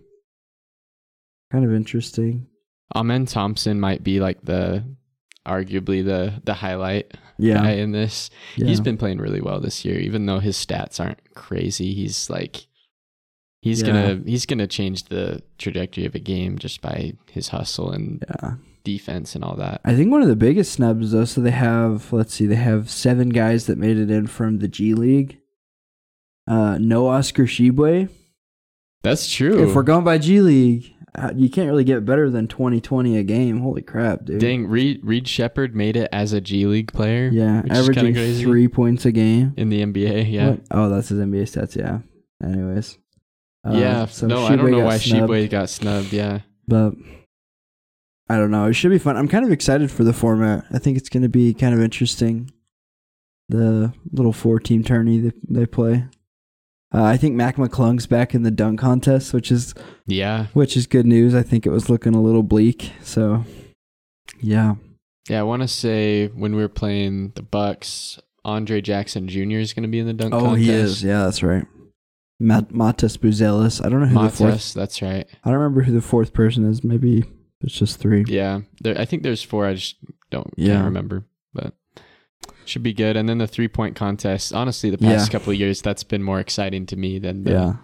Speaker 2: Kind of interesting.
Speaker 1: Amen Thompson might be like the, arguably the the highlight
Speaker 2: Yeah,
Speaker 1: guy in this.
Speaker 2: yeah.
Speaker 1: He's been playing really well this year, even though his stats aren't crazy. He's like, he's
Speaker 2: Yeah.
Speaker 1: gonna he's gonna change the trajectory of a game just by his hustle and
Speaker 2: yeah.
Speaker 1: defense and all that.
Speaker 2: I think one of the biggest snubs though. So they have, let's see, they have seven guys that made it in from the G League. Uh, no Oscar Shibwe.
Speaker 1: That's true.
Speaker 2: If we're going by G League, uh, you can't really get better than twenty twenty a game. Holy crap, dude!
Speaker 1: Dang, Reed Reed Shepherd made it as a G League player.
Speaker 2: Yeah,
Speaker 1: which is kinda
Speaker 2: averaging
Speaker 1: crazy.
Speaker 2: three points a game.
Speaker 1: In the N B A. Yeah.
Speaker 2: What? Oh, that's his N B A stats. Yeah. Anyways. Uh,
Speaker 1: yeah.
Speaker 2: so
Speaker 1: no, I don't
Speaker 2: Shibwe
Speaker 1: know
Speaker 2: got
Speaker 1: why
Speaker 2: snubbed,
Speaker 1: Shibwe got snubbed. Yeah.
Speaker 2: but I don't know. It should be fun. I'm kind of excited for the format. I think it's going to be kind of interesting. The little four-team tourney that they play. Uh, I think Mac McClung's back in the dunk contest, which is
Speaker 1: Yeah.
Speaker 2: which is good news. I think it was looking a little bleak. So, yeah.
Speaker 1: Yeah. I want to say when we were playing the Bucks, Andre Jackson Junior is going to be in the dunk
Speaker 2: Oh,
Speaker 1: contest.
Speaker 2: he is. Yeah, that's right. Mat- Matas Buzelis. I don't know who the fourth.
Speaker 1: Matas, that's right.
Speaker 2: I don't remember who the fourth person is. Maybe it's just three.
Speaker 1: Yeah. There, I think there's four. I just don't
Speaker 2: Yeah.
Speaker 1: can't remember. But should be good. And then the three point contest. Honestly, the past
Speaker 2: Yeah.
Speaker 1: couple of years, that's been more exciting to me than the,
Speaker 2: Yeah.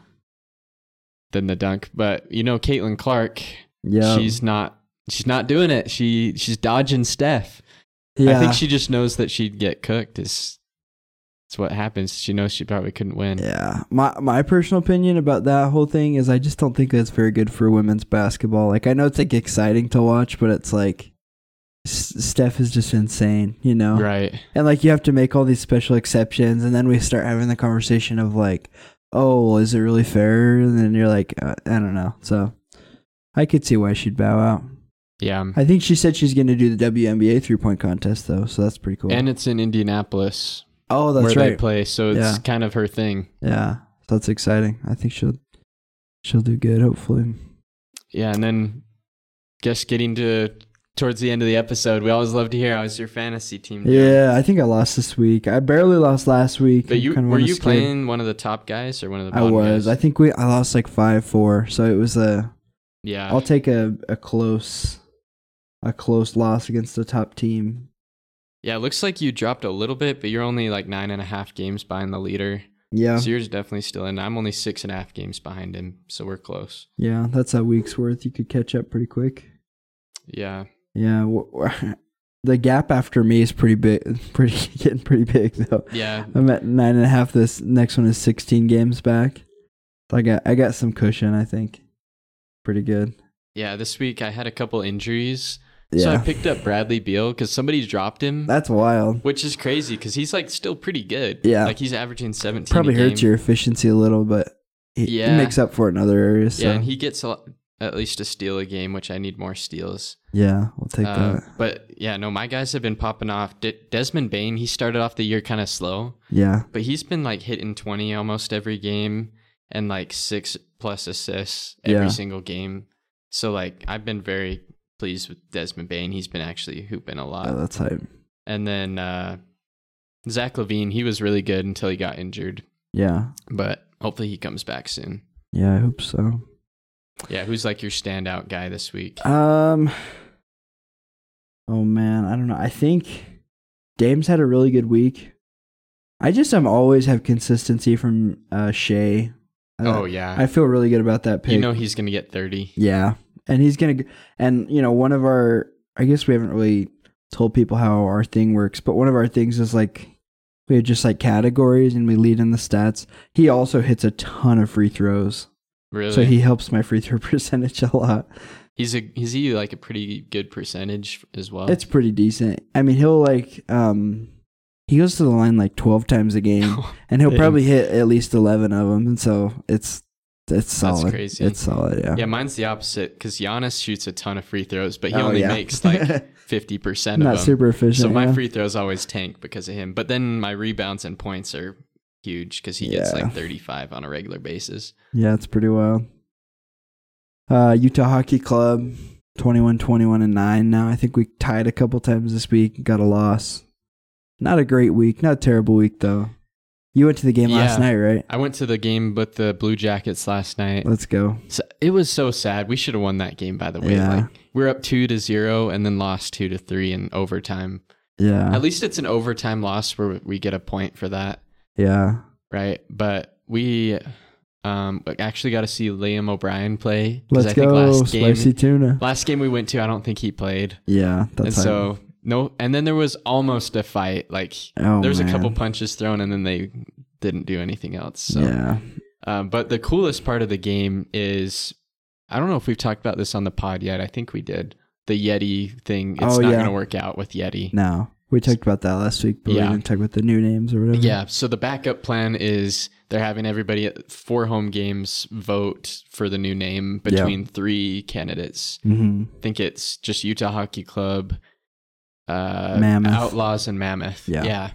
Speaker 1: than the dunk. But you know, Caitlin Clark,
Speaker 2: Yeah.
Speaker 1: she's not she's not doing it. She she's dodging Steph.
Speaker 2: yeah.
Speaker 1: I think she just knows that she'd get cooked. Is it's what happens. She knows she probably couldn't win.
Speaker 2: Yeah. My my personal opinion about that whole thing is I just don't think that's very good for women's basketball. Like, I know it's like exciting to watch, but it's like S- Steph is just insane, you know?
Speaker 1: Right.
Speaker 2: And like you have to make all these special exceptions, and then we start having the conversation of like, oh, well, is it really fair? And then you're like, uh, I don't know. So I could see why she'd bow out.
Speaker 1: Yeah.
Speaker 2: I think she said she's going to do the W N B A three point contest though, so that's pretty cool.
Speaker 1: And it's in Indianapolis
Speaker 2: oh, that's
Speaker 1: where
Speaker 2: right.
Speaker 1: they play, so it's
Speaker 2: Yeah.
Speaker 1: kind of her thing.
Speaker 2: Yeah, so that's exciting. I think she'll she'll do good. Hopefully.
Speaker 1: Yeah, and then just getting to towards the end of the episode, we always love to hear how's your fantasy team doing.
Speaker 2: Yeah, I think I lost this week. I barely lost last week.
Speaker 1: But you
Speaker 2: Kinda
Speaker 1: were
Speaker 2: wanna
Speaker 1: you
Speaker 2: skip.
Speaker 1: playing one of the top guys or one of the
Speaker 2: I
Speaker 1: bottom
Speaker 2: was.
Speaker 1: guys?
Speaker 2: I think we. I lost like five four. So it was a.
Speaker 1: yeah.
Speaker 2: I'll take a a close, a close loss against the top team.
Speaker 1: Yeah, it looks like you dropped a little bit, but you're only like nine and a half games behind the leader.
Speaker 2: Yeah,
Speaker 1: So yours is definitely still in. I'm only six and a half games behind him, so we're close.
Speaker 2: yeah. That's a week's worth. You could catch up pretty quick.
Speaker 1: Yeah.
Speaker 2: Yeah, w- w- the gap after me is pretty big. Pretty getting pretty big though.
Speaker 1: Yeah.
Speaker 2: I'm at nine and a half. This next one is sixteen games back. So I got I got some cushion. I think pretty good.
Speaker 1: Yeah, this week I had a couple injuries,
Speaker 2: Yeah.
Speaker 1: So I picked up Bradley Beal because somebody dropped him,
Speaker 2: That's wild.
Speaker 1: which is crazy because he's like still pretty good.
Speaker 2: Yeah.
Speaker 1: Like he's averaging seventeen.
Speaker 2: Probably
Speaker 1: a game.
Speaker 2: hurts your efficiency a little, but he,
Speaker 1: Yeah.
Speaker 2: he makes up for it in other areas. So.
Speaker 1: Yeah, and he gets a, at least a steal a game, which I need more steals.
Speaker 2: Yeah, we'll take
Speaker 1: Uh,
Speaker 2: that.
Speaker 1: But yeah, no, my guys have been popping off. De- Desmond Bain, he started off the year kind of slow,
Speaker 2: Yeah.
Speaker 1: but he's been like hitting twenty almost every game and like six plus assists every
Speaker 2: Yeah.
Speaker 1: single game. So like I've been very pleased with Desmond Bain. He's been actually hooping a lot.
Speaker 2: Yeah, that's hype.
Speaker 1: And then uh, Zach Levine, he was really good until he got injured,
Speaker 2: Yeah.
Speaker 1: but hopefully he comes back soon.
Speaker 2: Yeah, I hope so.
Speaker 1: Yeah, who's like your standout guy this week?
Speaker 2: Um. Oh man, I don't know. I think Dame's had a really good week. I just um always have consistency from uh Shea. Uh,
Speaker 1: oh yeah,
Speaker 2: I feel really good about that pick.
Speaker 1: you know he's gonna get thirty.
Speaker 2: Yeah, and he's gonna, and you know, one of our, I guess we haven't really told people how our thing works, but one of our things is like we have just like categories and we lead in the stats. He also hits a ton of free throws,
Speaker 1: Really?
Speaker 2: so he helps my free throw percentage a lot.
Speaker 1: He's a is he like a pretty good percentage as well?
Speaker 2: It's pretty decent. I mean, he'll like um he goes to the line like twelve times a game, and he'll
Speaker 1: Dang.
Speaker 2: probably hit at least eleven of them, and so it's it's solid.
Speaker 1: crazy.
Speaker 2: It's solid, yeah.
Speaker 1: yeah, mine's the opposite because Giannis shoots a ton of free throws, but he
Speaker 2: Oh,
Speaker 1: only
Speaker 2: yeah.
Speaker 1: makes like fifty percent of
Speaker 2: Not
Speaker 1: them.
Speaker 2: super efficient.
Speaker 1: So my
Speaker 2: yeah.
Speaker 1: free throws always tank because of him. But then my rebounds and points are huge because he gets
Speaker 2: Yeah.
Speaker 1: like thirty-five on a regular basis.
Speaker 2: Yeah, it's pretty wild. Uh, Utah Hockey Club, twenty-one, twenty-one, and nine now. I think we tied a couple times this week. Got a loss. Not a great week. Not a terrible week, though. You went to the game last
Speaker 1: Yeah.
Speaker 2: night, right?
Speaker 1: I went to the game with the Blue Jackets last night.
Speaker 2: Let's go.
Speaker 1: So it was so sad. We should have won that game, by the way.
Speaker 2: Yeah.
Speaker 1: Like, we're up two to zero and then lost two to three in overtime.
Speaker 2: Yeah.
Speaker 1: At least it's an overtime loss where we get a point for that,
Speaker 2: Yeah.
Speaker 1: right? But we um actually got to see Liam O'Brien play. 'cause
Speaker 2: Let's
Speaker 1: I think
Speaker 2: go,
Speaker 1: last game,
Speaker 2: Spicy Tuna.
Speaker 1: last game we went to, I don't think he played.
Speaker 2: Yeah,
Speaker 1: And
Speaker 2: that's
Speaker 1: so no, and then there was almost a fight. Like
Speaker 2: oh,
Speaker 1: there was
Speaker 2: man.
Speaker 1: a couple punches thrown, and then they didn't do anything else. So,
Speaker 2: Yeah.
Speaker 1: um, but the coolest part of the game is, I don't know if we've talked about this on the pod yet. I think we did. The Yeti thing. It's
Speaker 2: Oh,
Speaker 1: not
Speaker 2: yeah.
Speaker 1: going to work out with Yeti.
Speaker 2: No. We talked about that last week, but
Speaker 1: Yeah.
Speaker 2: we didn't talk about the new names or whatever.
Speaker 1: Yeah. So the backup plan is they're having everybody at four home games vote for the new name between three candidates.
Speaker 2: Mm-hmm.
Speaker 1: I think it's just Utah Hockey Club, uh,
Speaker 2: Mammoth.
Speaker 1: Outlaws, and Mammoth.
Speaker 2: Yeah.
Speaker 1: Yeah.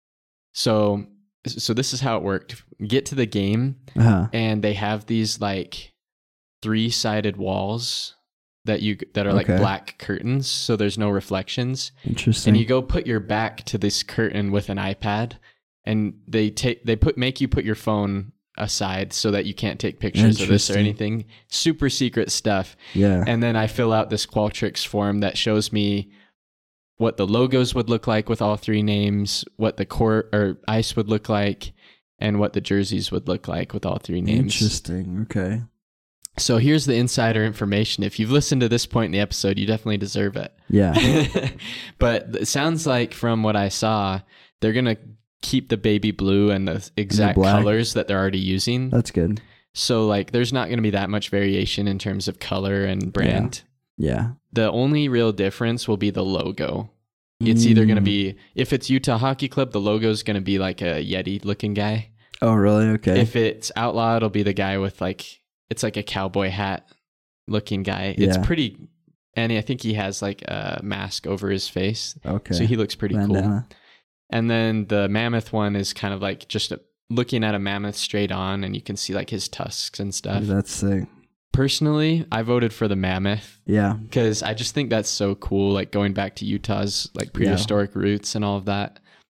Speaker 1: So, so this is how it worked. Get to the game,
Speaker 2: Uh-huh.
Speaker 1: and they have these like three-sided walls that you that are like
Speaker 2: Okay.
Speaker 1: black curtains, so there's no reflections.
Speaker 2: Interesting.
Speaker 1: And you go put your back to this curtain with an iPad, and they take they put make you put your phone aside so that you can't take pictures of this or
Speaker 2: Interesting.
Speaker 1: anything. Super secret stuff.
Speaker 2: yeah.
Speaker 1: And then I fill out this Qualtrics form that shows me what the logos would look like with all three names, what the court or ice would look like, and what the jerseys would look like with all three names.
Speaker 2: Interesting. Okay.
Speaker 1: So here's the insider information. If you've listened to this point in the episode, you definitely deserve it.
Speaker 2: Yeah.
Speaker 1: But it sounds like from what I saw, they're going to keep the baby blue and the exact
Speaker 2: black.
Speaker 1: colors that they're already using.
Speaker 2: That's good.
Speaker 1: So like there's not going to be that much variation in terms of color and brand.
Speaker 2: Yeah.
Speaker 1: The only real difference will be the logo. It's either going to
Speaker 2: Mm.
Speaker 1: be, if it's Utah Hockey Club, the logo is going to be like a Yeti looking guy.
Speaker 2: Oh, really? Okay.
Speaker 1: If it's Outlaw, it'll be the guy with like, it's like a cowboy hat looking guy. It's
Speaker 2: Yeah.
Speaker 1: pretty, and I think he has like a mask over his face.
Speaker 2: okay.
Speaker 1: So he looks pretty cool.
Speaker 2: Bandana.
Speaker 1: And then the mammoth one is kind of like just a, looking at a mammoth straight on, and you can see like his tusks and stuff.
Speaker 2: That's sick.
Speaker 1: Personally, I voted for the mammoth
Speaker 2: Yeah.
Speaker 1: because I just think that's so cool, like going back to Utah's like prehistoric roots and all of that.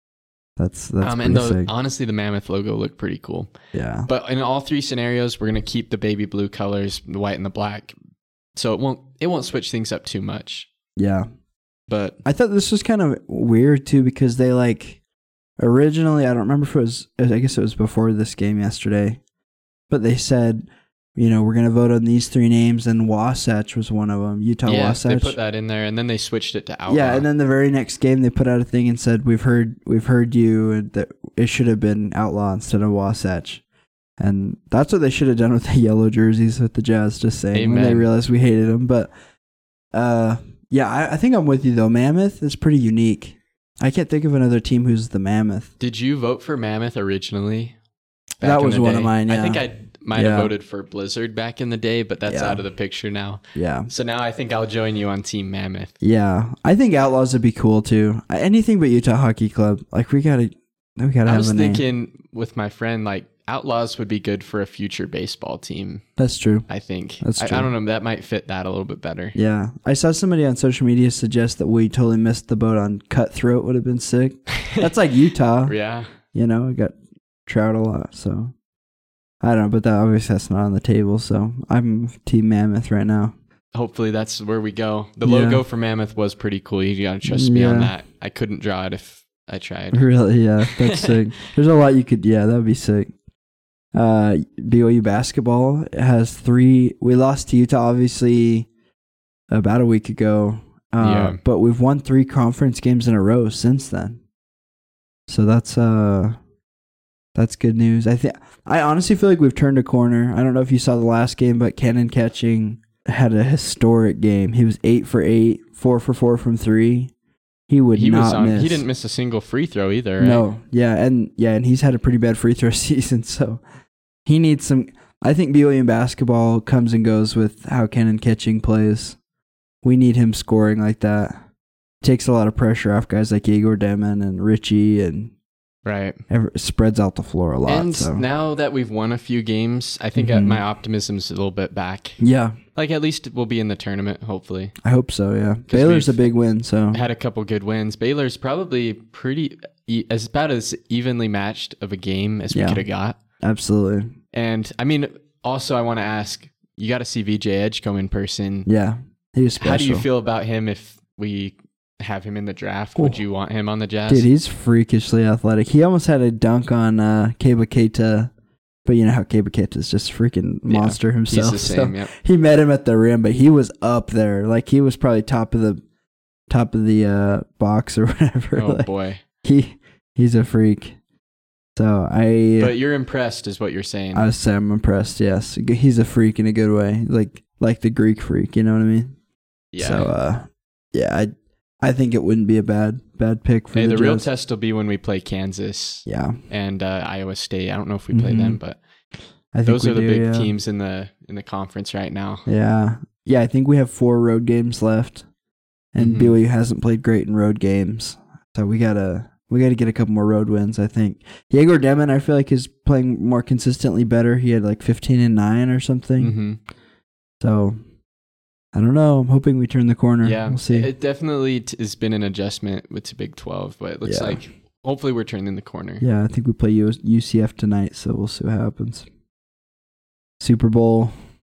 Speaker 2: That's that's
Speaker 1: um,
Speaker 2: pretty
Speaker 1: and the,
Speaker 2: sick.
Speaker 1: honestly, the mammoth logo looked pretty cool.
Speaker 2: Yeah.
Speaker 1: But in all three scenarios, we're gonna keep the baby blue colors, the white and the black, so it won't it won't switch things up too much.
Speaker 2: Yeah.
Speaker 1: But
Speaker 2: I thought this was kind of weird too because they like originally, I don't remember if it was, I guess it was before this game yesterday, but they said, you know, we're going to vote on these three names, and Wasatch was one of them. Utah
Speaker 1: yeah,
Speaker 2: Wasatch.
Speaker 1: they put that in there, and then they switched it to Outlaw.
Speaker 2: Yeah, and then the very next game they put out a thing and said, "We've heard, we've heard you, and that it should have been Outlaw instead of Wasatch." And that's what they should have done with the yellow jerseys with the Jazz. Just saying, when they
Speaker 1: Amen.
Speaker 2: realized we hated them, but uh, Yeah, I, I think I'm with you though. Mammoth is pretty unique. I can't think of another team who's the Mammoth.
Speaker 1: Did you vote for Mammoth originally?
Speaker 2: That was one day? of mine, yeah.
Speaker 1: I think I might
Speaker 2: yeah.
Speaker 1: have voted for Blizzard back in the day, but that's
Speaker 2: yeah.
Speaker 1: out of the picture now.
Speaker 2: Yeah.
Speaker 1: So now I think I'll join you on Team Mammoth.
Speaker 2: Yeah. I think Outlaws would be cool too. Anything but Utah Hockey Club. Like we gotta we gotta
Speaker 1: I
Speaker 2: have
Speaker 1: was
Speaker 2: a name.
Speaker 1: thinking with my friend, like Outlaws would be good for a future baseball team.
Speaker 2: That's true.
Speaker 1: I think.
Speaker 2: That's true.
Speaker 1: I, I don't know. That might fit that a little bit better.
Speaker 2: Yeah. I saw somebody on social media suggest that we totally missed the boat on Cutthroat would have been sick. That's like Utah.
Speaker 1: Yeah.
Speaker 2: You know, we got trout a lot, so I don't know, but that obviously that's not on the table, so I'm Team Mammoth right now.
Speaker 1: Hopefully that's where we go. The
Speaker 2: Yeah.
Speaker 1: logo for Mammoth was pretty cool. You gotta trust me on
Speaker 2: Yeah.
Speaker 1: that. I couldn't draw it if I tried.
Speaker 2: Really, yeah, that's sick. There's a lot you could, yeah, that would be sick. Uh, B O U basketball has three. We lost to Utah, obviously, about a week ago. Uh,
Speaker 1: Yeah.
Speaker 2: But we've won three conference games in a row since then. So that's uh, that's good news. I think I honestly feel like we've turned a corner. I don't know if you saw the last game, but Cannon Catching had a historic game. He was eight for eight, four for four from three. He would
Speaker 1: He
Speaker 2: not
Speaker 1: was on,
Speaker 2: miss.
Speaker 1: he didn't miss a single free throw either. Right?
Speaker 2: No, yeah, and yeah, and he's had a pretty bad free throw season, so he needs some. I think B Y U basketball comes and goes with how Cannon Catching plays. We need him scoring like that. Takes a lot of pressure off guys like Igor Demon and Richie, and
Speaker 1: Right.
Speaker 2: ever, spreads out the floor a lot.
Speaker 1: And
Speaker 2: so.
Speaker 1: now that we've won a few games, I think
Speaker 2: Mhm.
Speaker 1: my optimism's a little bit back.
Speaker 2: Yeah,
Speaker 1: Like at least we'll be in the tournament, hopefully.
Speaker 2: I hope so. Yeah, Baylor's a
Speaker 1: we've-
Speaker 2: big win. So
Speaker 1: Had a couple good wins. Baylor's probably pretty e- as about as evenly matched of a game as we
Speaker 2: Yeah.
Speaker 1: could have got.
Speaker 2: absolutely,
Speaker 1: And I mean, also I want to ask, you got to see V J Edgecombe in person.
Speaker 2: yeah, he was special.
Speaker 1: How do you feel about him if we have him in the draft? Would
Speaker 2: Oh.
Speaker 1: you want him on the Jazz?
Speaker 2: Dude, he's freakishly athletic. He almost had a dunk on uh, Keba Keita, but you know how Keba Keita is just a freaking
Speaker 1: Yeah,
Speaker 2: monster himself.
Speaker 1: He's the
Speaker 2: so
Speaker 1: same, yep.
Speaker 2: he met him at the rim, but he was up there. Like he was probably top of the top of the uh, box or whatever.
Speaker 1: Oh
Speaker 2: Like,
Speaker 1: boy.
Speaker 2: he he's a freak. So I
Speaker 1: But you're impressed is what you're saying.
Speaker 2: I was I'm impressed. Yes, he's a freak in a good way, like like the Greek freak. You know what I mean?
Speaker 1: yeah.
Speaker 2: So uh, yeah, I I think it wouldn't be a bad bad pick for
Speaker 1: Hey,
Speaker 2: the,
Speaker 1: the real
Speaker 2: Jazz.
Speaker 1: test will be when we play Kansas
Speaker 2: Yeah,
Speaker 1: and uh, Iowa State. I don't know if we play
Speaker 2: Mhm.
Speaker 1: them, but
Speaker 2: I think
Speaker 1: those
Speaker 2: we
Speaker 1: are the
Speaker 2: do,
Speaker 1: big
Speaker 2: yeah.
Speaker 1: teams in the in the conference right now.
Speaker 2: Yeah. Yeah, I think we have four road games left. And
Speaker 1: Mhm.
Speaker 2: B Y U hasn't played great in road games. So we gotta we gotta get a couple more road wins, I think. Yegor Demon, I feel like, is playing more consistently better. He had like fifteen and nine or something.
Speaker 1: hmm
Speaker 2: So I don't know. I'm hoping we turn the corner.
Speaker 1: Yeah,
Speaker 2: We'll see.
Speaker 1: it definitely t- has been an adjustment with the Big twelve, but it looks
Speaker 2: Yeah.
Speaker 1: like hopefully we're turning the corner.
Speaker 2: Yeah, I think we play U- UCF tonight, so we'll see what happens. Super Bowl.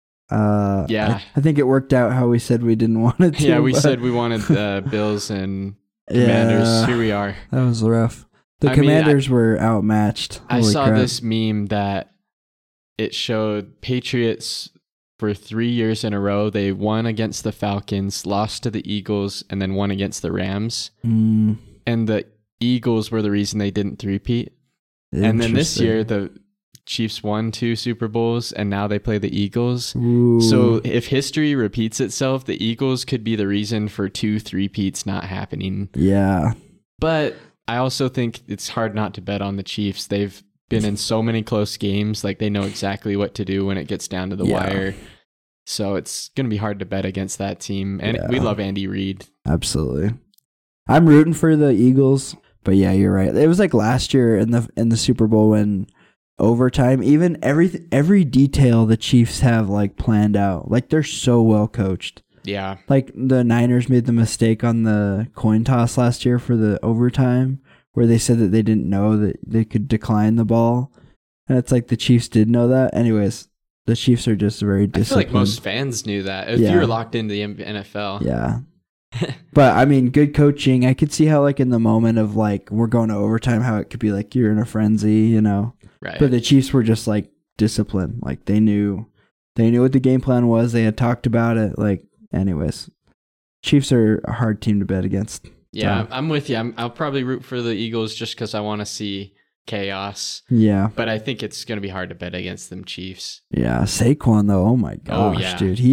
Speaker 2: Uh,
Speaker 1: Yeah.
Speaker 2: I, I think it worked out how we said we didn't want it to.
Speaker 1: Yeah, we
Speaker 2: but-
Speaker 1: said we wanted uh, Bills and Commanders.
Speaker 2: Yeah.
Speaker 1: Here we are.
Speaker 2: That was rough. The
Speaker 1: I mean,
Speaker 2: Commanders were outmatched.
Speaker 1: I
Speaker 2: Holy
Speaker 1: saw
Speaker 2: crap.
Speaker 1: this meme that it showed Patriots for three years in a row. They won against the Falcons, lost to the Eagles, and then won against the Rams.
Speaker 2: Mm,
Speaker 1: And the Eagles were the reason they didn't three-peat. And then this
Speaker 2: interesting.
Speaker 1: year, the Chiefs won two Super Bowls, and now they play the Eagles.
Speaker 2: Ooh.
Speaker 1: So if history repeats itself, the Eagles could be the reason for two three-peats not happening.
Speaker 2: yeah,
Speaker 1: But I also think it's hard not to bet on the Chiefs. They've been in so many close games. Like they know exactly what to do when it gets down to the
Speaker 2: Yeah.
Speaker 1: wire. So it's going to be hard to bet against that team. And
Speaker 2: Yeah.
Speaker 1: we love Andy Reid.
Speaker 2: absolutely. I'm rooting for the Eagles, but yeah, you're right. It was like last year in the in the Super Bowl when overtime, even every every detail the Chiefs have like planned out. Like they're so well coached.
Speaker 1: Yeah.
Speaker 2: Like the Niners made the mistake on the coin toss last year for the overtime where they said that they didn't know that they could decline the ball. And it's like the Chiefs did know that. Anyways, the Chiefs are just very
Speaker 1: I feel
Speaker 2: disciplined.
Speaker 1: like most fans knew that. If
Speaker 2: Yeah.
Speaker 1: you were locked into the N F L.
Speaker 2: Yeah. But I mean, good coaching. I could see how like in the moment of like we're going to overtime, how it could be like you're in a frenzy, you know.
Speaker 1: Right.
Speaker 2: But the Chiefs were just like disciplined. Like they knew they knew what the game plan was. They had talked about it. Like anyways. Chiefs are a hard team to bet against.
Speaker 1: yeah,
Speaker 2: So,
Speaker 1: I'm with you. I'm, I'll probably root for the Eagles just because I want to see chaos.
Speaker 2: yeah.
Speaker 1: But I think it's going to be hard to bet against them Chiefs.
Speaker 2: Yeah. Saquon though, oh my
Speaker 1: Oh,
Speaker 2: gosh,
Speaker 1: yeah.
Speaker 2: dude. He's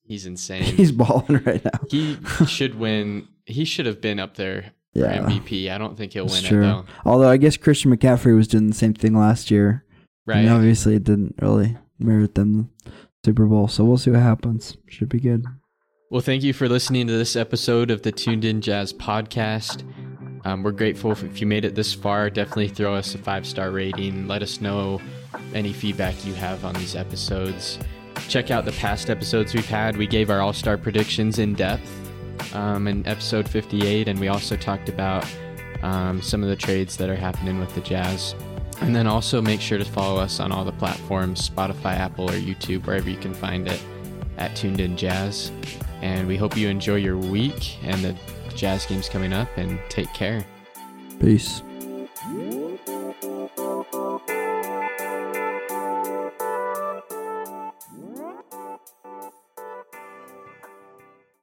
Speaker 1: He's insane.
Speaker 2: He's balling right now.
Speaker 1: He should win. He should have been up there for
Speaker 2: Yeah.
Speaker 1: M V P. I don't think he'll
Speaker 2: That's
Speaker 1: win
Speaker 2: true.
Speaker 1: it though.
Speaker 2: Although I guess Christian McCaffrey was doing the same thing last year.
Speaker 1: Right.
Speaker 2: And obviously it didn't really merit them the Super Bowl. So we'll see what happens. Should be good.
Speaker 1: Well, thank you for listening to this episode of the Tuned In Jazz podcast. Um, we're grateful if you made it this far. Definitely throw us a five-star rating. Let us know any feedback you have on these episodes. Check out the past episodes we've had. We gave our all-star predictions in depth um, in episode fifty-eight, and we also talked about um, some of the trades that are happening with the Jazz. And then also make sure to follow us on all the platforms, Spotify, Apple, or YouTube, wherever you can find it, at Tuned In Jazz. And we hope you enjoy your week and the Jazz games coming up, and take care.
Speaker 2: Peace.